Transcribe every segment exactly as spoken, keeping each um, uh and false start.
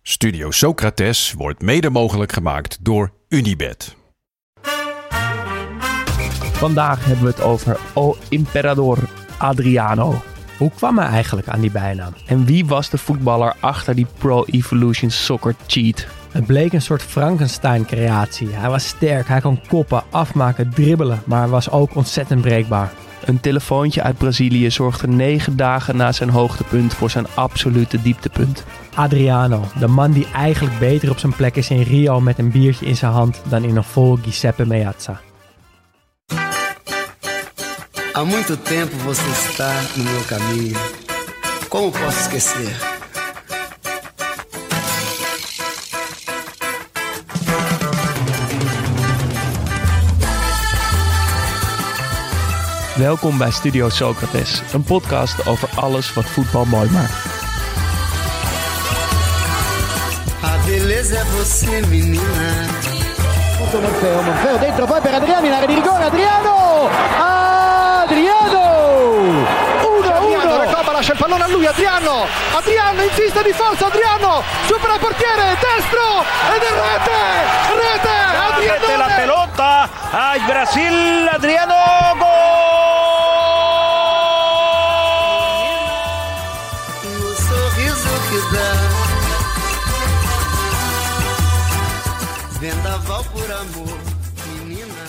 Studio Socrates wordt mede mogelijk gemaakt door Unibet. Vandaag hebben we het over O Imperador Adriano. Hoe kwam hij eigenlijk aan die bijnaam? En wie was de voetballer achter die Pro Evolution Soccer cheat? Het bleek een soort Frankenstein-creatie. Hij was sterk, hij kon koppen, afmaken, dribbelen, maar hij was ook ontzettend breekbaar. Een telefoontje uit Brazilië zorgde negen dagen na zijn hoogtepunt voor zijn absolute dieptepunt. Adriano, de man die eigenlijk beter op zijn plek is in Rio met een biertje in zijn hand dan in een vol Giuseppe Meazza. Há muito tempo você está no meu caminho. Como posso esquecer? Welkom bij Studio Socrates, een podcast over alles wat voetbal mooi maakt. A beleza é você, menina. Morfeo, Morfeo dentro poi per Adriano in area di rigore, Adriano! Adriano! uno uno! Recoba lascia il pallone a lui, Adriano! Adriano insiste di forza, Adriano! Supera il portiere, destro! Ed è rete! Rete! Adriano! Mete la pelota a Brasil, Adriano! Gol! No sorriso que dá. Vendaval por amor, menina.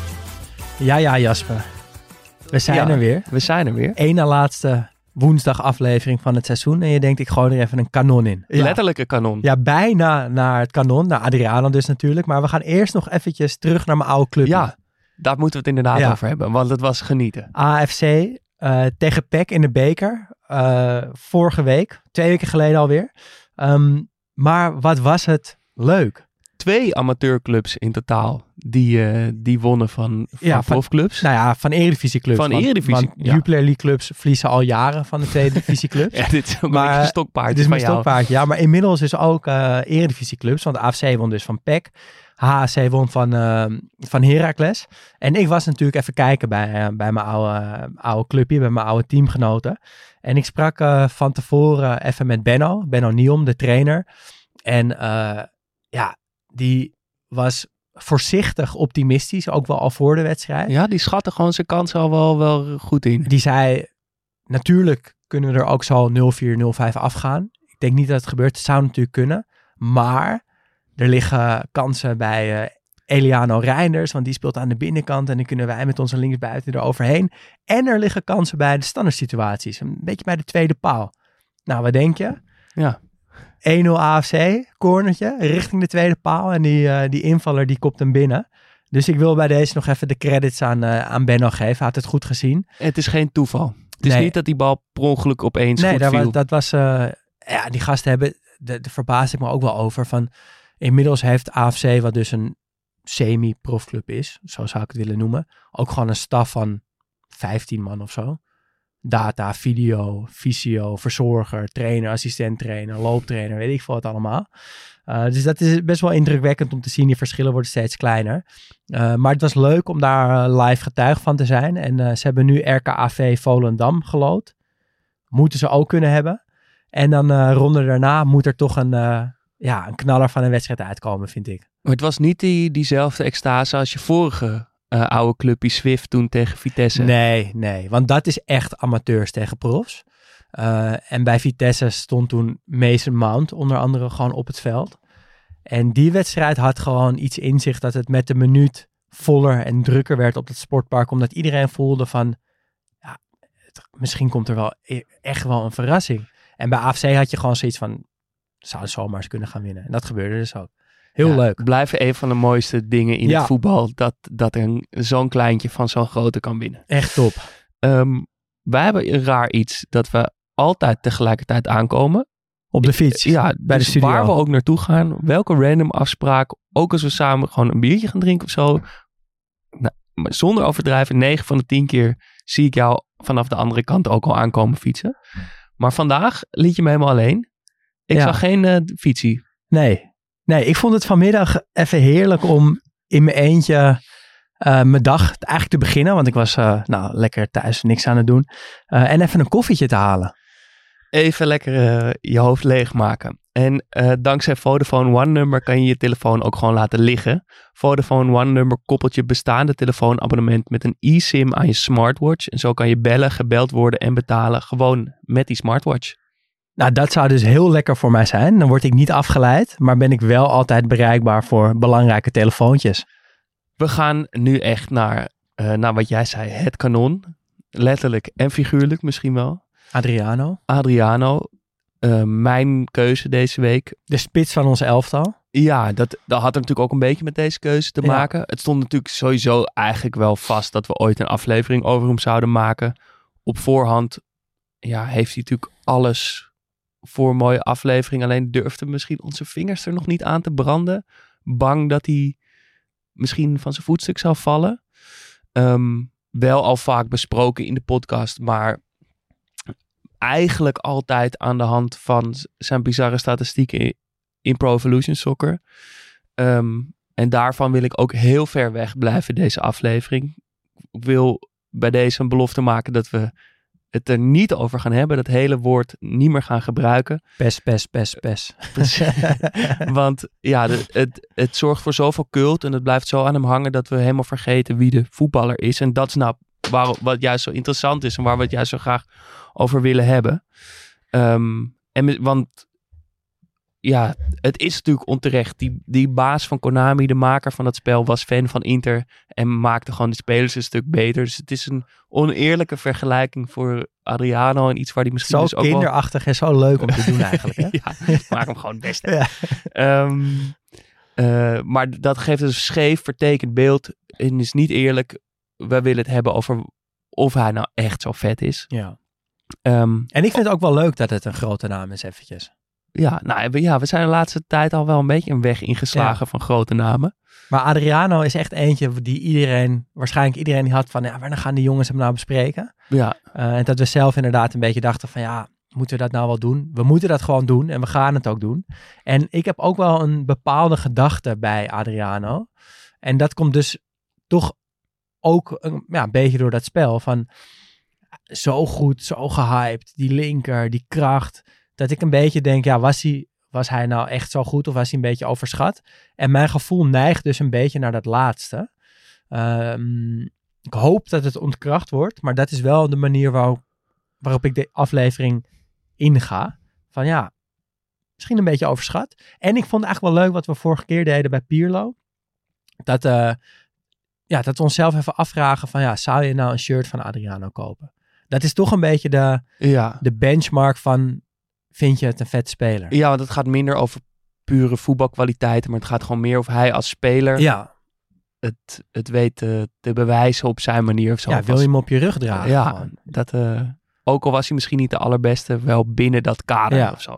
Ja, ja, Jasper. We zijn Ja, er weer. We zijn er weer. Eén na laatste woensdag aflevering van het seizoen. En je denkt, ik gooi er even een kanon in. Ja. Letterlijke kanon. Ja, bijna naar het kanon. Naar Adriano dus natuurlijk. Maar we gaan eerst nog eventjes terug naar mijn oude club. Ja, daar moeten we het inderdaad Ja. over hebben, want het was genieten. A F C uh, tegen P E C in de beker. Uh, vorige week. Twee weken geleden alweer. Um, maar wat was het leuk. Twee amateurclubs in totaal die, uh, die wonnen van, van Ja, van- profclubs. Nou ja, van Eredivisieclubs. Van Want- Eredivisie, Want ja. Jupiler League clubs verliezen al jaren van de tweede divisieclubs. Ja, dit is ook Maar een beetje stokpaardje Het is van mijn jou. stokpaardje, ja. Maar inmiddels is ook uh, Eredivisieclubs. Want de A F C won dus van P E C. H A C won van, uh, van Heracles. En ik was natuurlijk even kijken bij, uh, bij mijn oude, uh, oude clubje, bij mijn oude teamgenoten. En ik sprak uh, van tevoren even met Benno, Benno Niom, de trainer. En uh, ja, die was voorzichtig optimistisch, ook wel al voor de wedstrijd. Ja, die schatten gewoon zijn kansen al wel, wel goed in. Die zei, natuurlijk kunnen we er ook zo nul vier nul vijf afgaan. Ik denk niet dat het gebeurt, het zou natuurlijk kunnen. Maar er liggen kansen bij uh, Eliano Reinders, want die speelt aan de binnenkant en dan kunnen wij met onze linksbuiten er overheen. En er liggen kansen bij de standaard situaties, een beetje bij de tweede paal. Nou, wat denk je? Ja. één nul A F C, cornertje, richting de tweede paal. En die, uh, die invaller, die kopt hem binnen. Dus ik wil bij deze nog even de credits aan, uh, aan Benno geven. Hij had het goed gezien. Het is geen toeval. Het is Nee. niet dat die bal per ongeluk opeens Nee, goed daar viel. was, dat was... Uh, ja, die gasten hebben... Daar de verbaas ik me ook wel over. Van, inmiddels heeft A F C, wat dus een semi-profclub is, zo zou ik het willen noemen, ook gewoon een staf van vijftien man of zo. Data, video, fysio, verzorger, trainer, assistent-trainer, looptrainer, weet ik veel wat allemaal. Uh, dus dat is best wel indrukwekkend om te zien. Die verschillen worden steeds kleiner. Uh, maar het was leuk om daar uh, live getuige van te zijn. En uh, ze hebben nu R K A V Volendam geloot. Moeten ze ook kunnen hebben. En dan uh, ronde daarna moet er toch een, uh, ja, een knaller van een wedstrijd uitkomen, vind ik. Maar het was niet die, diezelfde extase als je vorige uh, oude clubje Swift toen tegen Vitesse. Nee, nee. Want dat is echt amateurs tegen profs. Uh, en bij Vitesse stond toen Mason Mount onder andere gewoon op het veld. En die wedstrijd had gewoon iets in zich dat het met de minuut voller en drukker werd op het sportpark. Omdat iedereen voelde van, ja, het, misschien komt er wel e- echt wel een verrassing. En bij A F C had je gewoon zoiets van, zou zomaar eens kunnen gaan winnen. En dat gebeurde dus ook. Heel Ja, leuk. Blijft een van de mooiste dingen in Ja. het voetbal. Dat, dat een, zo'n kleintje van zo'n grote kan winnen. Echt top. Um, wij hebben een raar iets dat we altijd tegelijkertijd aankomen. Op de fiets. Ja, bij dus de studio. waar we ook naartoe gaan. Welke random afspraak. Ook als we samen gewoon een biertje gaan drinken of zo. Nou, maar zonder overdrijven, negen van de tien keer zie ik jou vanaf de andere kant ook al aankomen fietsen. Maar vandaag liet je me helemaal alleen. Ik Ja. zag geen uh, fietsie. Nee. Nee, ik vond het vanmiddag even heerlijk om in mijn eentje uh, mijn dag eigenlijk te beginnen. Want ik was uh, nou, lekker thuis, niks aan het doen. Uh, en even een koffietje te halen. Even lekker uh, je hoofd leegmaken. En uh, dankzij Vodafone One nummer kan je je telefoon ook gewoon laten liggen. Vodafone One nummer koppelt je bestaande telefoonabonnement met een eSIM aan je smartwatch. En zo kan je bellen, gebeld worden en betalen gewoon met die smartwatch. Nou, dat zou dus heel lekker voor mij zijn. Dan word ik niet afgeleid, maar ben ik wel altijd bereikbaar voor belangrijke telefoontjes. We gaan nu echt naar, uh, naar wat jij zei, het kanon. Letterlijk en figuurlijk misschien wel. Adriano. Adriano. Uh, mijn keuze deze week. De spits van ons elftal. Ja, dat, dat had er natuurlijk ook een beetje met deze keuze te Ja. maken. Het stond natuurlijk sowieso eigenlijk wel vast dat we ooit een aflevering over hem zouden maken. Op voorhand ja, heeft hij natuurlijk alles voor een mooie aflevering. Alleen durfde misschien onze vingers er nog niet aan te branden. Bang dat hij misschien van zijn voetstuk zou vallen. Um, wel al vaak besproken in de podcast, maar eigenlijk altijd aan de hand van zijn bizarre statistieken in Pro Evolution Soccer. Um, en daarvan wil ik ook heel ver weg blijven deze aflevering. Ik wil bij deze een belofte maken dat we het er niet over gaan hebben. Dat hele woord niet meer gaan gebruiken. Pes, pes, pes, pes. Want ja, de, het, het zorgt voor zoveel cult en het blijft zo aan hem hangen dat we helemaal vergeten wie de voetballer is. En dat is nou waar, wat juist zo interessant is en waar we het juist zo graag over willen hebben. Um, en, want ja, het is natuurlijk onterecht. Die, die baas van Konami, de maker van dat spel, was fan van Inter en maakte gewoon de spelers een stuk beter. Dus het is een oneerlijke vergelijking voor Adriano en iets waar die misschien zo dus ook kinderachtig wel... en zo leuk om te doen eigenlijk. Hè? Ja, maak hem gewoon het beste. Ja. Um, uh, maar dat geeft een scheef vertekend beeld en is niet eerlijk. We willen het hebben over of hij nou echt zo vet is. Ja. Um, en ik vind het ook wel leuk dat het een grote naam is eventjes. Ja, nou, we, ja, we zijn de laatste tijd al wel een beetje een weg ingeslagen ja. van grote namen. Maar Adriano is echt eentje die iedereen, waarschijnlijk iedereen die had van, ja, wanneer gaan die jongens hem nou bespreken? Ja. Uh, en dat we zelf inderdaad een beetje dachten van, ja, moeten we dat nou wel doen? We moeten dat gewoon doen en we gaan het ook doen. En ik heb ook wel een bepaalde gedachte bij Adriano. En dat komt dus toch ook een, ja, een beetje door dat spel van zo goed, zo gehyped, die linker, die kracht. Dat ik een beetje denk, ja, was hij, was hij nou echt zo goed of was hij een beetje overschat? En mijn gevoel neigt dus een beetje naar dat laatste. Um, ik hoop dat het ontkracht wordt, maar dat is wel de manier waarop, waarop ik de aflevering inga. Van ja, misschien een beetje overschat. En ik vond eigenlijk wel leuk wat we vorige keer deden bij Pirlo. Dat, uh, ja, dat we onszelf even afvragen van ja, zou je nou een shirt van Adriano kopen? Dat is toch een beetje de, ja. de benchmark van, vind je het een vet speler? Ja, want het gaat minder over pure voetbalkwaliteiten, maar het gaat gewoon meer over hij als speler. Ja. Het, het weet te, te bewijzen op zijn manier of zo. Ja, wil je hem op je rug dragen? Ja, gewoon. dat, uh, ook al was hij misschien niet de allerbeste, wel binnen dat kader ja. of zo.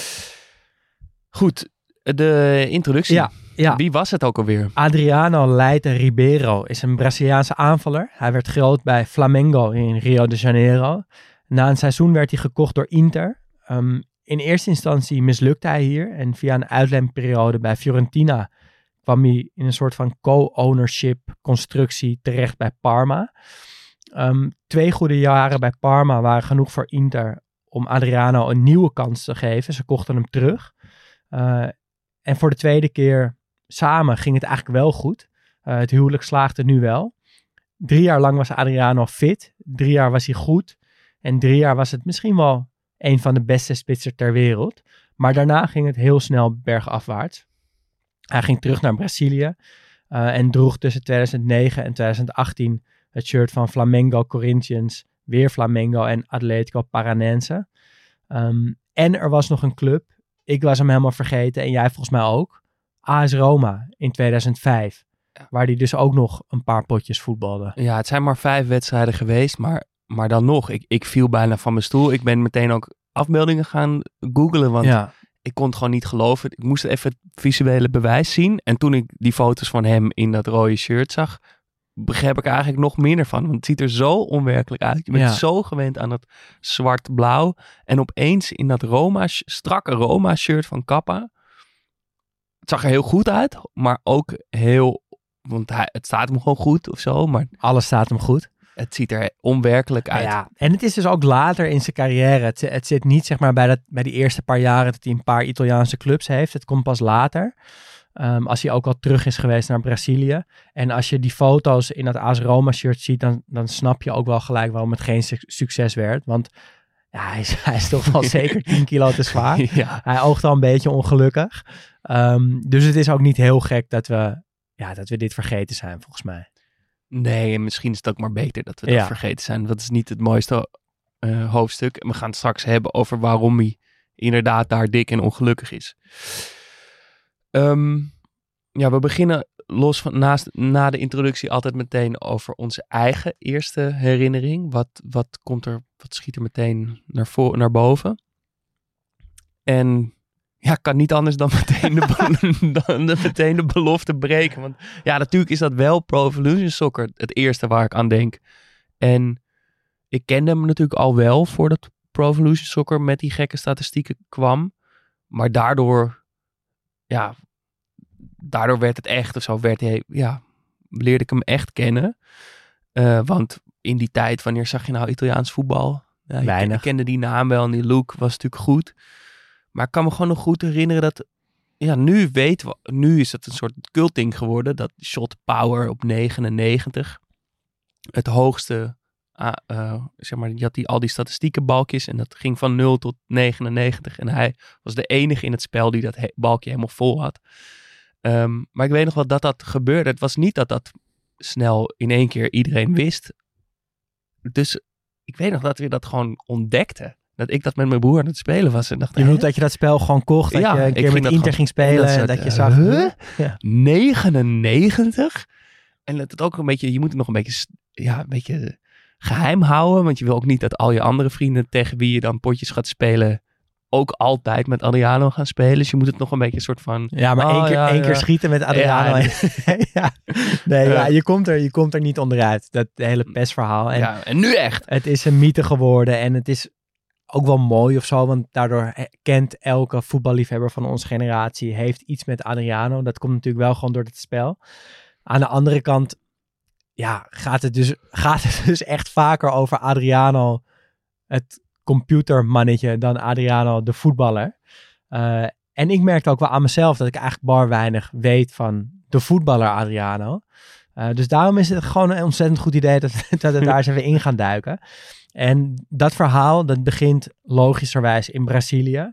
Goed, de introductie. Ja, ja. Wie was het ook alweer? Adriano Leite Ribeiro is een Braziliaanse aanvaller. Hij werd groot bij Flamengo in Rio de Janeiro. Na een seizoen werd hij gekocht door Inter. Um, in eerste instantie mislukte hij hier en via een uitleenperiode bij Fiorentina kwam hij in een soort van co-ownership constructie terecht bij Parma. Um, twee goede jaren bij Parma waren genoeg voor Inter om Adriano een nieuwe kans te geven. Ze kochten hem terug. Uh, en voor de tweede keer samen ging het eigenlijk wel goed. Uh, het huwelijk slaagde nu wel. Drie jaar lang was Adriano fit. Drie jaar was hij goed. En drie jaar was het misschien wel een van de beste spitsen ter wereld. Maar daarna ging het heel snel bergafwaarts. Hij ging terug naar Brazilië. Uh, en droeg tussen tweeduizend negen en tweeduizend achttien het shirt van Flamengo Corinthians. Weer Flamengo en Atletico Paranense. Um, en er was nog een club. Ik was hem helemaal vergeten en jij volgens mij ook. A S Roma in tweeduizend vijf. Ja. Waar hij dus ook nog een paar potjes voetbalde. Ja, het zijn maar vijf wedstrijden geweest. Maar, maar dan nog, ik, ik viel bijna van mijn stoel. Ik ben meteen ook afbeeldingen gaan googlen. Want ja. ik kon het gewoon niet geloven. Ik moest even het visuele bewijs zien. En toen ik die foto's van hem in dat rode shirt zag, begreep ik eigenlijk nog minder van. Want het ziet er zo onwerkelijk uit. Je bent ja. zo gewend aan het zwart-blauw. En opeens in dat Roma, strakke Roma-shirt van Kappa. Het zag er heel goed uit. Maar ook heel, want hij, het staat hem gewoon goed of zo. Maar alles staat hem goed. Het ziet er onwerkelijk uit. Ja, en het is dus ook later in zijn carrière. Het, het zit niet zeg maar bij, dat, bij die eerste paar jaren dat hij een paar Italiaanse clubs heeft. Het komt pas later. Um, als hij ook al terug is geweest naar Brazilië. En als je die foto's in dat A S Roma shirt ziet, dan, dan snap je ook wel gelijk waarom het geen su- succes werd. Want ja, hij, is, hij is toch wel zeker tien kilo te zwaar. Ja. Hij oogt al een beetje ongelukkig. Um, dus het is ook niet heel gek dat we, ja, dat we dit vergeten zijn, volgens mij. Nee, en misschien is het ook maar beter dat we dat Ja. vergeten zijn. Dat is niet het mooiste uh, hoofdstuk. En we gaan het straks hebben over waarom hij inderdaad daar dik en ongelukkig is. Um, ja, we beginnen los van naast, na de introductie altijd meteen over onze eigen eerste herinnering. Wat, wat komt er, wat schiet er meteen naar, voor, naar boven? En ja, ik kan niet anders dan meteen de, dan de, meteen de belofte breken. Want ja, natuurlijk is dat wel Pro Evolution Soccer het eerste waar ik aan denk. En ik kende hem natuurlijk al wel voordat Pro Evolution Soccer met die gekke statistieken kwam. Maar daardoor, ja, daardoor werd het echt of zo, werd hij, ja, leerde ik hem echt kennen. Uh, want in die tijd, wanneer zag je nou Italiaans voetbal? Ja, ik, Weinig. ik kende die naam wel en die look was natuurlijk goed. Maar ik kan me gewoon nog goed herinneren dat, ja, nu weten we, nu is het een soort cultding geworden, dat shot power op negenennegentig, het hoogste, uh, uh, zeg maar, je had die, al die statistieken balkjes en dat ging van nul tot negenennegentig en hij was de enige in het spel die dat he- balkje helemaal vol had. Um, maar ik weet nog wel dat dat gebeurde. Het was niet dat dat snel in één keer iedereen wist. Dus ik weet nog dat we dat gewoon ontdekten. Dat ik dat met mijn broer aan het spelen was. En dacht, Je bedoelt hè? dat je dat spel gewoon kocht, dat Ja, je een ik keer ging met dat Inter gewoon- ging spelen en en dat dat, ze- je zag... huh? Ja. negenennegentig? En het ook een beetje, je moet het nog een beetje, s- ja, een beetje geheim houden. Want je wil ook niet dat al je andere vrienden tegen wie je dan potjes gaat spelen ook altijd met Adriano gaan spelen. Dus je moet het nog een beetje een soort van... Ja, maar oh, één, keer, ja, één ja. keer schieten met Adriano. Ja, Ja, nee, ja, Ja. je, komt er, je komt er niet onderuit. Dat hele pestverhaal. En ja, en nu echt. het is een mythe geworden. En het is ook wel mooi of zo. Want daardoor he- kent elke voetballiefhebber van onze generatie... heeft iets met Adriano. Dat komt natuurlijk wel gewoon door het spel. Aan de andere kant... Ja, gaat het dus, gaat het dus echt vaker over Adriano... het computermannetje dan Adriano de voetballer. Uh, en ik merkte ook wel aan mezelf dat ik eigenlijk bar weinig weet van de voetballer Adriano. Uh, dus daarom is het gewoon een ontzettend goed idee dat, dat we daar eens even in gaan duiken. En dat verhaal, dat begint logischerwijs in Brazilië.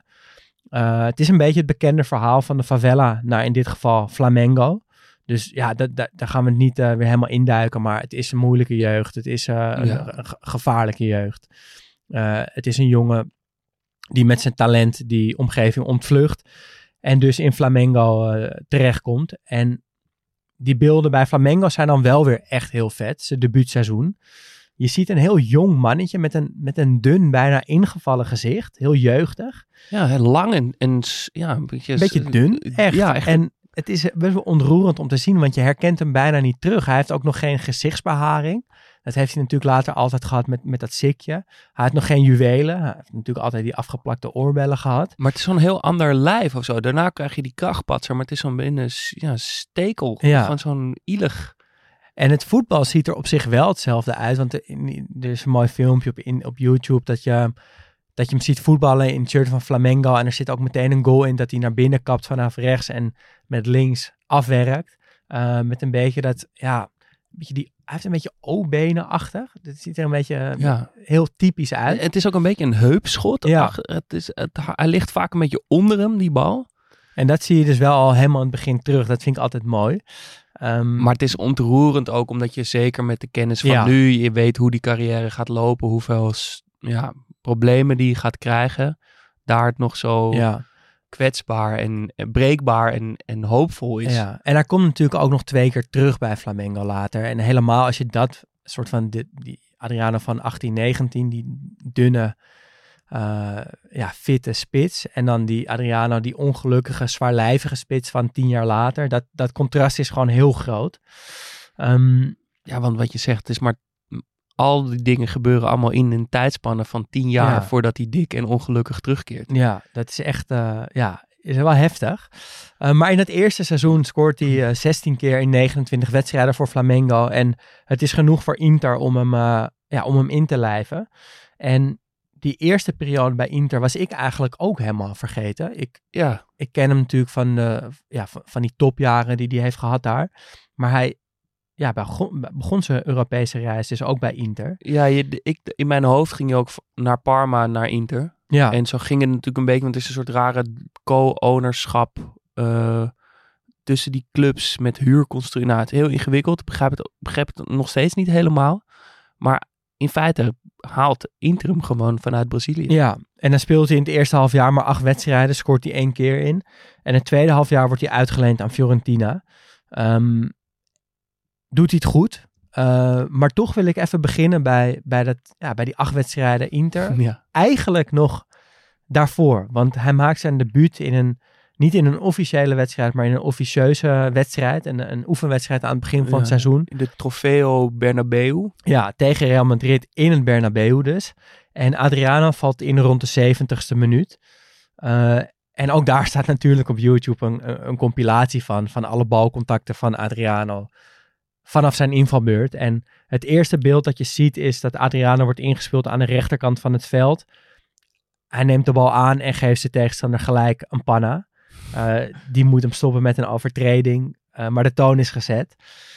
Uh, het is een beetje het bekende verhaal van de favela naar in dit geval Flamengo. Dus ja, dat, dat, daar gaan we niet uh, weer helemaal induiken. Maar het is een moeilijke jeugd. Het is uh, Ja. een, een gevaarlijke jeugd. Uh, het is een jongen die met zijn talent die omgeving ontvlucht en dus in Flamengo uh, terechtkomt. En die beelden bij Flamengo zijn dan wel weer echt heel vet. Zijn debuutseizoen. Je ziet een heel jong mannetje met een, met een dun, bijna ingevallen gezicht. Heel jeugdig. Ja, heel lang en, en s- ja, een beetje... Een beetje dun, echt. Ja, echt. En het is best wel ontroerend om te zien, want je herkent hem bijna niet terug. Hij heeft ook nog geen gezichtsbeharing. Dat heeft hij natuurlijk later altijd gehad met, met dat sikje. Hij had nog geen juwelen. Hij heeft natuurlijk altijd die afgeplakte oorbellen gehad. Maar het is zo'n heel ander lijf of zo. Daarna krijg je die krachtpatser, maar het is zo'n binnen ja, stekel Ja. van zo'n ielig. En het voetbal ziet er op zich wel hetzelfde uit. Want er, er is een mooi filmpje op, in, op YouTube dat je, dat je hem ziet voetballen in het shirt van Flamengo. En er zit ook meteen een goal in dat hij naar binnen kapt vanaf rechts en met links afwerkt. Uh, met een beetje dat, ja, een beetje die, hij heeft een beetje O-benen-achtig. Het ziet er een beetje uh, Ja. heel typisch uit. Het is ook een beetje een heupschot. Ja. Ach, het is, het, hij ligt vaak een beetje onder hem, die bal. En dat zie je dus wel al helemaal in het begin terug. Dat vind ik altijd mooi. Um, Maar het is ontroerend ook, omdat je zeker met de kennis van Ja. nu, je weet hoe die carrière gaat lopen, hoeveel s- ja, problemen die gaat krijgen. Daar het nog zo ja, kwetsbaar en, en breekbaar en, en hoopvol is. ja, en hij komt natuurlijk ook nog twee keer terug bij Flamengo later. En helemaal als je dat soort van, die, die Adriano van achttien, negentien, die dunne, uh, ja, fitte spits. En dan die Adriano, die ongelukkige, zwaarlijvige spits van tien jaar later. Dat, dat contrast is gewoon heel groot. Um, Ja, want wat je zegt, het is maar al die dingen gebeuren allemaal in een tijdspanne van tien jaar Ja. voordat hij dik en ongelukkig terugkeert. ja, dat is echt, uh, ja, is wel heftig. Uh, maar in het eerste seizoen scoort hij uh, zestien keer in negenentwintig wedstrijden voor Flamengo. En het is genoeg voor Inter om hem, uh, ja, om hem in te lijven. En die eerste periode bij Inter was ik eigenlijk ook helemaal vergeten. Ik, Ja, ik ken hem natuurlijk van, de, ja, van, van die topjaren die hij heeft gehad daar. Maar hij ja, begon, begon zijn Europese reis dus ook bij Inter. ja je, ik, in mijn hoofd ging je ook naar Parma, naar Inter. Ja, En zo ging het natuurlijk een beetje, want het is een soort rare co-ownerschap uh, tussen die clubs met huurconstructie. Nou, het is heel ingewikkeld. Ik begrijp het, begrijp het nog steeds niet helemaal. Maar in feite haalt Inter hem gewoon vanuit Brazilië. ja, en dan speelt hij in het eerste half jaar maar acht wedstrijden, scoort hij één keer in. En het tweede half jaar wordt hij uitgeleend aan Fiorentina. Um, doet hij het goed. Uh, maar toch wil ik even beginnen bij, bij, dat, ja, bij die acht wedstrijden Inter. Ja. Eigenlijk nog daarvoor. Want hij maakt zijn debuut in een, niet in een officiële wedstrijd, maar in een officieuze wedstrijd. Een, een oefenwedstrijd aan het begin van Ja. het seizoen. De Trofeo Bernabeu. Ja, tegen Real Madrid in het Bernabeu dus. En Adriano valt in rond de zeventigste minuut. Uh, en ook daar staat natuurlijk op YouTube een, een, een compilatie van, van alle balcontacten van Adriano vanaf zijn invalbeurt. En het eerste beeld dat je ziet is dat Adriano wordt ingespeeld aan de rechterkant van het veld. Hij neemt de bal aan en geeft zijn tegenstander gelijk een panna. Uh, die moet hem stoppen met een overtreding. Uh, maar de toon is gezet.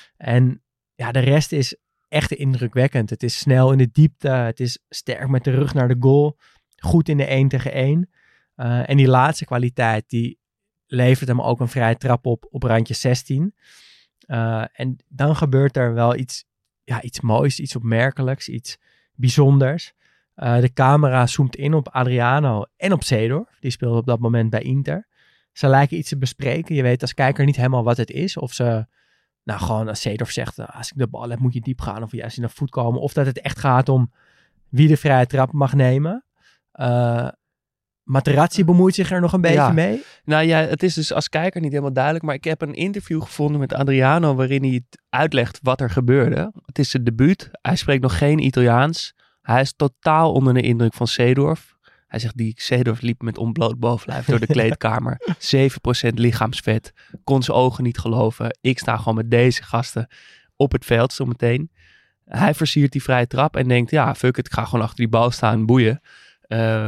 En ja, de rest is echt indrukwekkend. Het is snel in de diepte. Het is sterk met de rug naar de goal. Goed in de één tegen één. Uh, en die laatste kwaliteit, die levert hem ook een vrije trap op op randje zestien. Uh, en dan gebeurt er wel iets, ja, iets moois, iets opmerkelijks, iets bijzonders. Uh, de camera zoomt in op Adriano en op Seedorf. Die speelde op dat moment bij Inter. Ze lijken iets te bespreken. Je weet als kijker niet helemaal wat het is. Of ze, nou gewoon als Seedorf zegt, nou, als ik de bal heb moet je diep gaan. Of juist in de voet komen. Of dat het echt gaat om wie de vrije trap mag nemen. Uh, Materazzi bemoeit zich er nog een beetje Ja. mee. Nou ja, het is dus als kijker niet helemaal duidelijk. Maar ik heb een interview gevonden met Adriano waarin hij het uitlegt wat er gebeurde. Het is zijn debuut. Hij spreekt nog geen Italiaans. Hij is totaal onder de indruk van Seedorf. Hij zegt, die Seedorf liep met ontbloot bovenlijf door de kleedkamer. zeven procent lichaamsvet. Kon zijn ogen niet geloven. Ik sta gewoon met deze gasten op het veld zometeen. Hij versiert die vrije trap en denkt, ja, fuck it, ik ga gewoon achter die bal staan, boeien. Uh,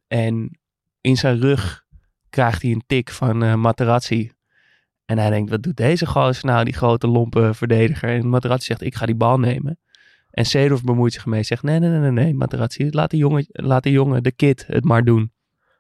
en in zijn rug krijgt hij een tik van uh, Materazzi. En hij denkt, wat doet deze gozer nou, die grote lompe verdediger? En Materazzi zegt, ik ga die bal nemen. En Seedorf bemoeit zich mee, zegt, nee, nee, nee, nee, nee Materazzi, laat de jongen, laat de jongen, de kid, het maar doen.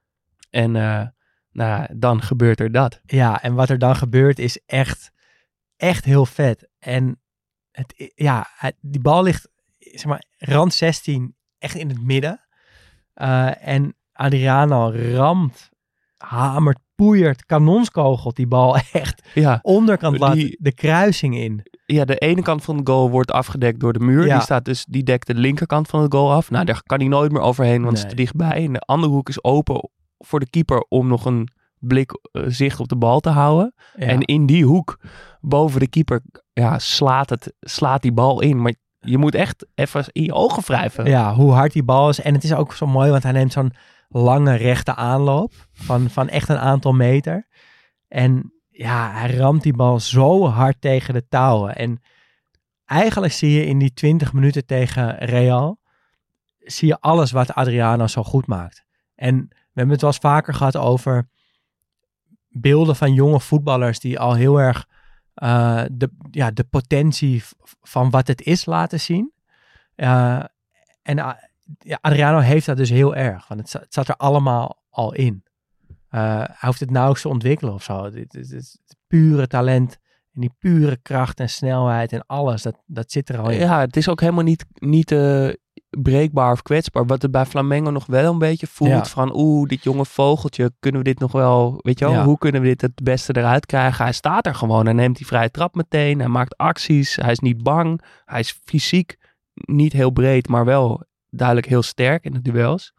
En uh, nou, dan gebeurt er dat. Ja, en wat er dan gebeurt is echt, echt heel vet. En het, ja, het, die bal ligt, zeg maar, rand zestien, echt in het midden. Uh, en Adriano ramt, hamert, poeiert, kanonskogelt die bal echt Ja, onderkant laat die- de kruising in. ja, de ene kant van de goal wordt afgedekt door de muur. Ja. Die, staat dus, die dekt de linkerkant van de goal af. Nou, daar kan hij nooit meer overheen, want het Nee. is te dichtbij. En de andere hoek is open voor de keeper om nog een blik uh, zicht op de bal te houden. Ja. En in die hoek boven de keeper ja, slaat, het, slaat die bal in. Maar je moet echt even in je ogen wrijven. Ja, hoe hard die bal is. En het is ook zo mooi, want hij neemt zo'n lange rechte aanloop van, van echt een aantal meter. En ja, hij ramt die bal zo hard tegen de touwen. En eigenlijk zie je in die twintig minuten tegen Real, zie je alles wat Adriano zo goed maakt. En we hebben het wel eens vaker gehad over beelden van jonge voetballers die al heel erg uh, de, ja, de potentie v- van wat het is laten zien. Uh, en uh, ja, Adriano heeft dat dus heel erg. Want het, za- het zat er allemaal al in. Uh, hij hoeft het nauwelijks te ontwikkelen of zo. Het, het, het, het pure talent en die pure kracht en snelheid en alles, dat, dat zit er al in. Ja, het is ook helemaal niet, niet uh, breekbaar of kwetsbaar. Wat het bij Flamengo nog wel een beetje voelt Ja. van oeh, dit jonge vogeltje, kunnen we dit nog wel, weet je wel, Ja. hoe kunnen we dit het beste eruit krijgen? Hij staat er gewoon, hij neemt die vrije trap meteen, hij maakt acties, hij is niet bang, hij is fysiek niet heel breed, maar wel duidelijk heel sterk in de duels.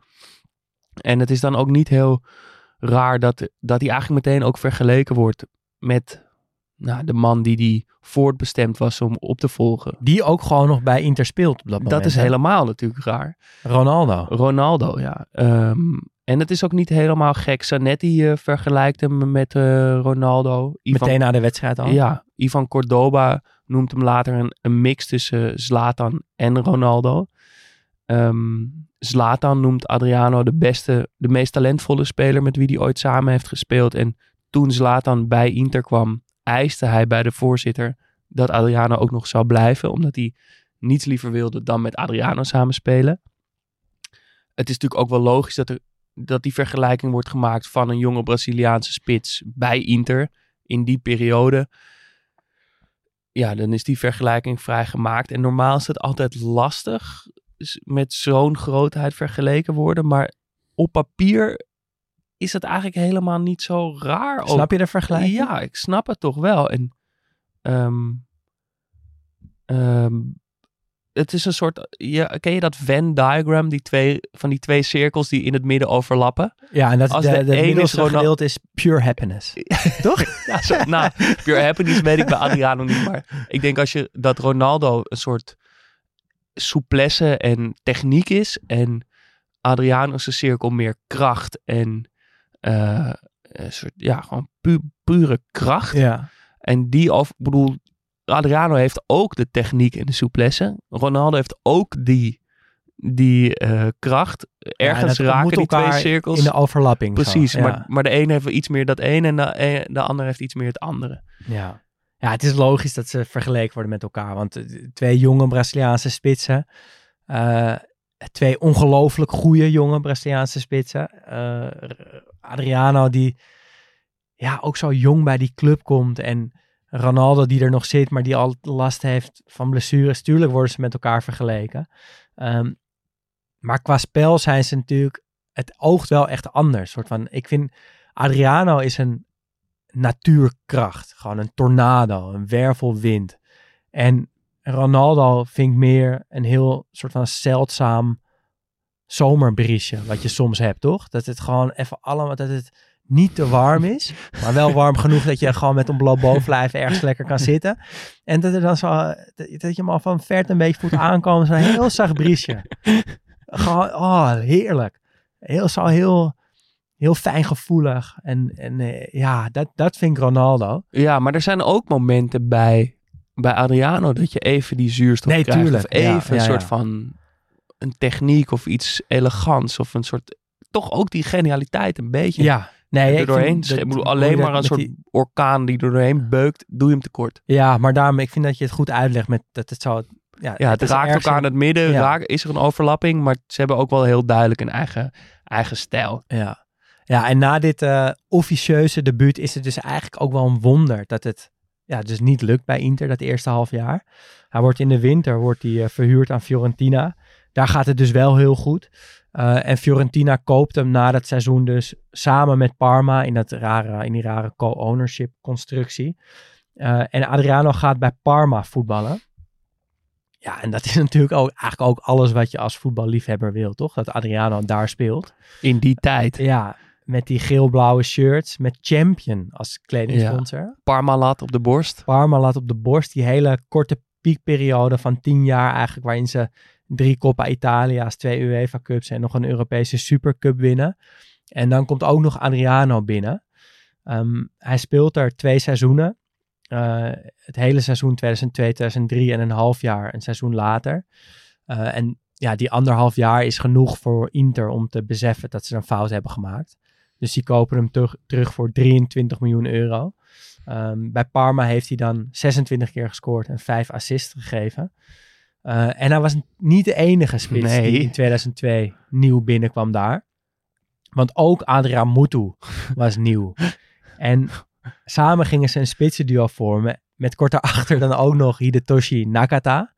En het is dan ook niet heel raar dat, dat hij eigenlijk meteen ook vergeleken wordt met nou, de man die die voortbestemd was om op te volgen. Die ook gewoon nog bij Inter speelt op dat moment. Dat is hè? helemaal natuurlijk raar. Ronaldo. Ronaldo, ja. Um, En het is ook niet helemaal gek. Zanetti uh, vergelijkt hem met uh, Ronaldo. Ivan, Meteen na de wedstrijd al? Ja, Ivan Cordoba noemt hem later een, een mix tussen Zlatan en Ronaldo. Um, Zlatan noemt Adriano de beste, de meest talentvolle speler met wie hij ooit samen heeft gespeeld. En toen Zlatan bij Inter kwam, eiste hij bij de voorzitter dat Adriano ook nog zou blijven, omdat hij niets liever wilde dan met Adriano samenspelen. Het is natuurlijk ook wel logisch dat, er, dat die vergelijking wordt gemaakt van een jonge Braziliaanse spits bij Inter in die periode. Ja, dan is die vergelijking vrij gemaakt. En normaal is het altijd lastig met zo'n grootheid vergeleken worden, maar op papier is het eigenlijk helemaal niet zo raar. Snap je de vergelijking? Ja, ik snap het toch wel. En um, um, het is een soort, ja, ken je dat Venn diagram, die twee, van die twee cirkels die in het midden overlappen? Ja, en dat Als de, de, de, de een middelste is Ronald- gedeelte is pure happiness. Toch? Ja, zo, nou, pure happiness weet ik bij Adriano niet, maar ik denk als je dat Ronaldo een soort souplesse en techniek is en Adriano's cirkel meer kracht en uh, een soort, ja, gewoon pu- pure kracht. Ja. En die, of, ik bedoel, Adriano heeft ook de techniek en de souplesse. Ronaldo heeft ook die, die uh, kracht. Ergens ja, raken die twee cirkels. In de overlapping. Precies, zo, ja. maar, maar de een heeft iets meer dat een en de, de ander heeft iets meer het andere. Ja. Ja, het is logisch dat ze vergeleken worden met elkaar. Want twee jonge Braziliaanse spitsen. Uh, twee ongelooflijk goede jonge Braziliaanse spitsen. Uh, Adriano die ja, ook zo jong bij die club komt. En Ronaldo die er nog zit, maar die al last heeft van blessures. Tuurlijk worden ze met elkaar vergeleken. Um, maar qua spel zijn ze natuurlijk... Het oogt wel echt anders. Soort van, ik vind Adriano is een natuurkracht. Gewoon een tornado, een wervelwind. En Ronaldo vind ik meer een heel soort van zeldzaam zomerbriesje, wat je soms hebt, toch? Dat het gewoon even allemaal, dat het niet te warm is, maar wel warm genoeg dat je gewoon met een bloot bovenlijf ergens lekker kan zitten. En dat er dan zo, dat je hem al van ver een beetje voelt aankomen, zo'n heel zacht briesje. Gewoon, oh, heerlijk. Heel, zo heel... Heel fijngevoelig. En, en uh, ja, dat, dat vind ik Ronaldo. Ja, maar er zijn ook momenten bij, bij Adriano dat je even die zuurstof nee, krijgt. Tuurlijk. Of even ja, ja, een soort ja. van een techniek of iets elegants. Of een soort, toch ook die genialiteit een beetje. Ja, nee. Er doorheen. Dat, Ik bedoel, alleen maar een soort die... orkaan die er doorheen beukt, doe je hem tekort. Ja, maar daarom, ik vind dat je het goed uitlegt met dat het zo... Ja, ja, het, het raakt elkaar in het midden. Ja. Raak, is er een overlapping, maar ze hebben ook wel heel duidelijk een eigen, eigen stijl. Ja. Ja, en na dit uh, officieuze debuut is het dus eigenlijk ook wel een wonder dat het ja, dus niet lukt bij Inter dat eerste half jaar. Hij wordt in de winter wordt hij, uh, verhuurd aan Fiorentina. Daar gaat het dus wel heel goed. Uh, en Fiorentina koopt hem na dat seizoen dus samen met Parma in, dat rare, in die rare co-ownership constructie. Uh, en Adriano gaat bij Parma voetballen. Ja, en dat is natuurlijk ook eigenlijk ook alles wat je als voetballiefhebber wil, toch? Dat Adriano daar speelt. In die tijd. Ja, met die geel-blauwe shirts, met Champion als kledingsponsor. Ja. Parmalat op de borst. Parmalat op de borst. Die hele korte piekperiode van tien jaar eigenlijk, waarin ze drie Coppa Italia's, twee UEFA Cups en nog een Europese Supercup winnen. En dan komt ook nog Adriano binnen. Um, hij speelt er twee seizoenen. Uh, het hele seizoen tweeduizend twee, tweeduizend drie en een half jaar, een seizoen later. Uh, en ja, die anderhalf jaar is genoeg voor Inter om te beseffen dat ze een fout hebben gemaakt. Dus die kopen hem terug, terug voor drieëntwintig miljoen euro. Um, bij Parma heeft hij dan zesentwintig keer gescoord en vijf assists gegeven. Uh, en hij was niet de enige spits nee. die in tweeduizend twee nieuw binnenkwam daar. Want ook Adriaan Mutu was nieuw. En samen gingen ze een spitsenduo vormen. Met kort daarachter dan ook nog Hidetoshi Nakata.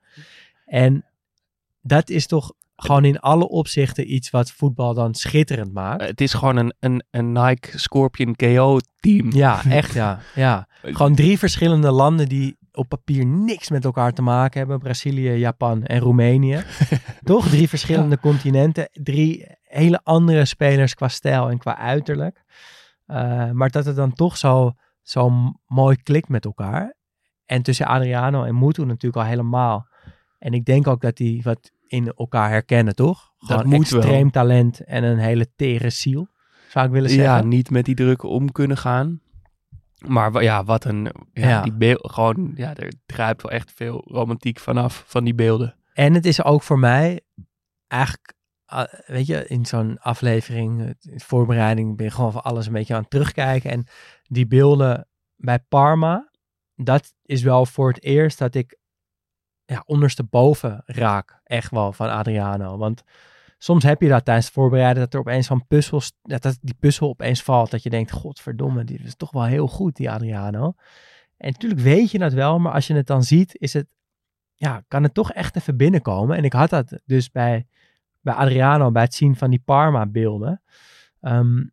En dat is toch gewoon in alle opzichten iets wat voetbal dan schitterend maakt. Het is gewoon een, een, een Nike Scorpion K O team. Ja, echt ja. ja. Gewoon drie verschillende landen die op papier niks met elkaar te maken hebben. Brazilië, Japan en Roemenië. Toch? Drie verschillende ja. continenten. Drie hele andere spelers qua stijl en qua uiterlijk. Uh, maar dat het dan toch zo, zo mooi klikt met elkaar. En tussen Adriano en Mutu natuurlijk al helemaal. En ik denk ook dat die wat in elkaar herkennen, toch? Gewoon moet extreem wel. talent en een hele tere ziel, zou ik willen zeggen. Ja, niet met die druk om kunnen gaan. Maar wa- ja, wat een... Ja, Ja. Die beeld, gewoon, ja, er druipt wel echt veel romantiek vanaf, van die beelden. En het is ook voor mij eigenlijk, uh, weet je, in zo'n aflevering, uh, in voorbereiding, ben je gewoon van alles een beetje aan het terugkijken. En die beelden bij Parma, dat is wel voor het eerst dat ik ja, ondersteboven raak, echt wel, van Adriano. Want soms heb je dat tijdens het voorbereiden, dat er opeens van puzzels, dat, dat die puzzel opeens valt, dat je denkt, godverdomme, die is toch wel heel goed, die Adriano. En natuurlijk weet je dat wel, maar als je het dan ziet, is het, ja, kan het toch echt even binnenkomen. En ik had dat dus bij, bij Adriano, bij het zien van die Parma-beelden. Um,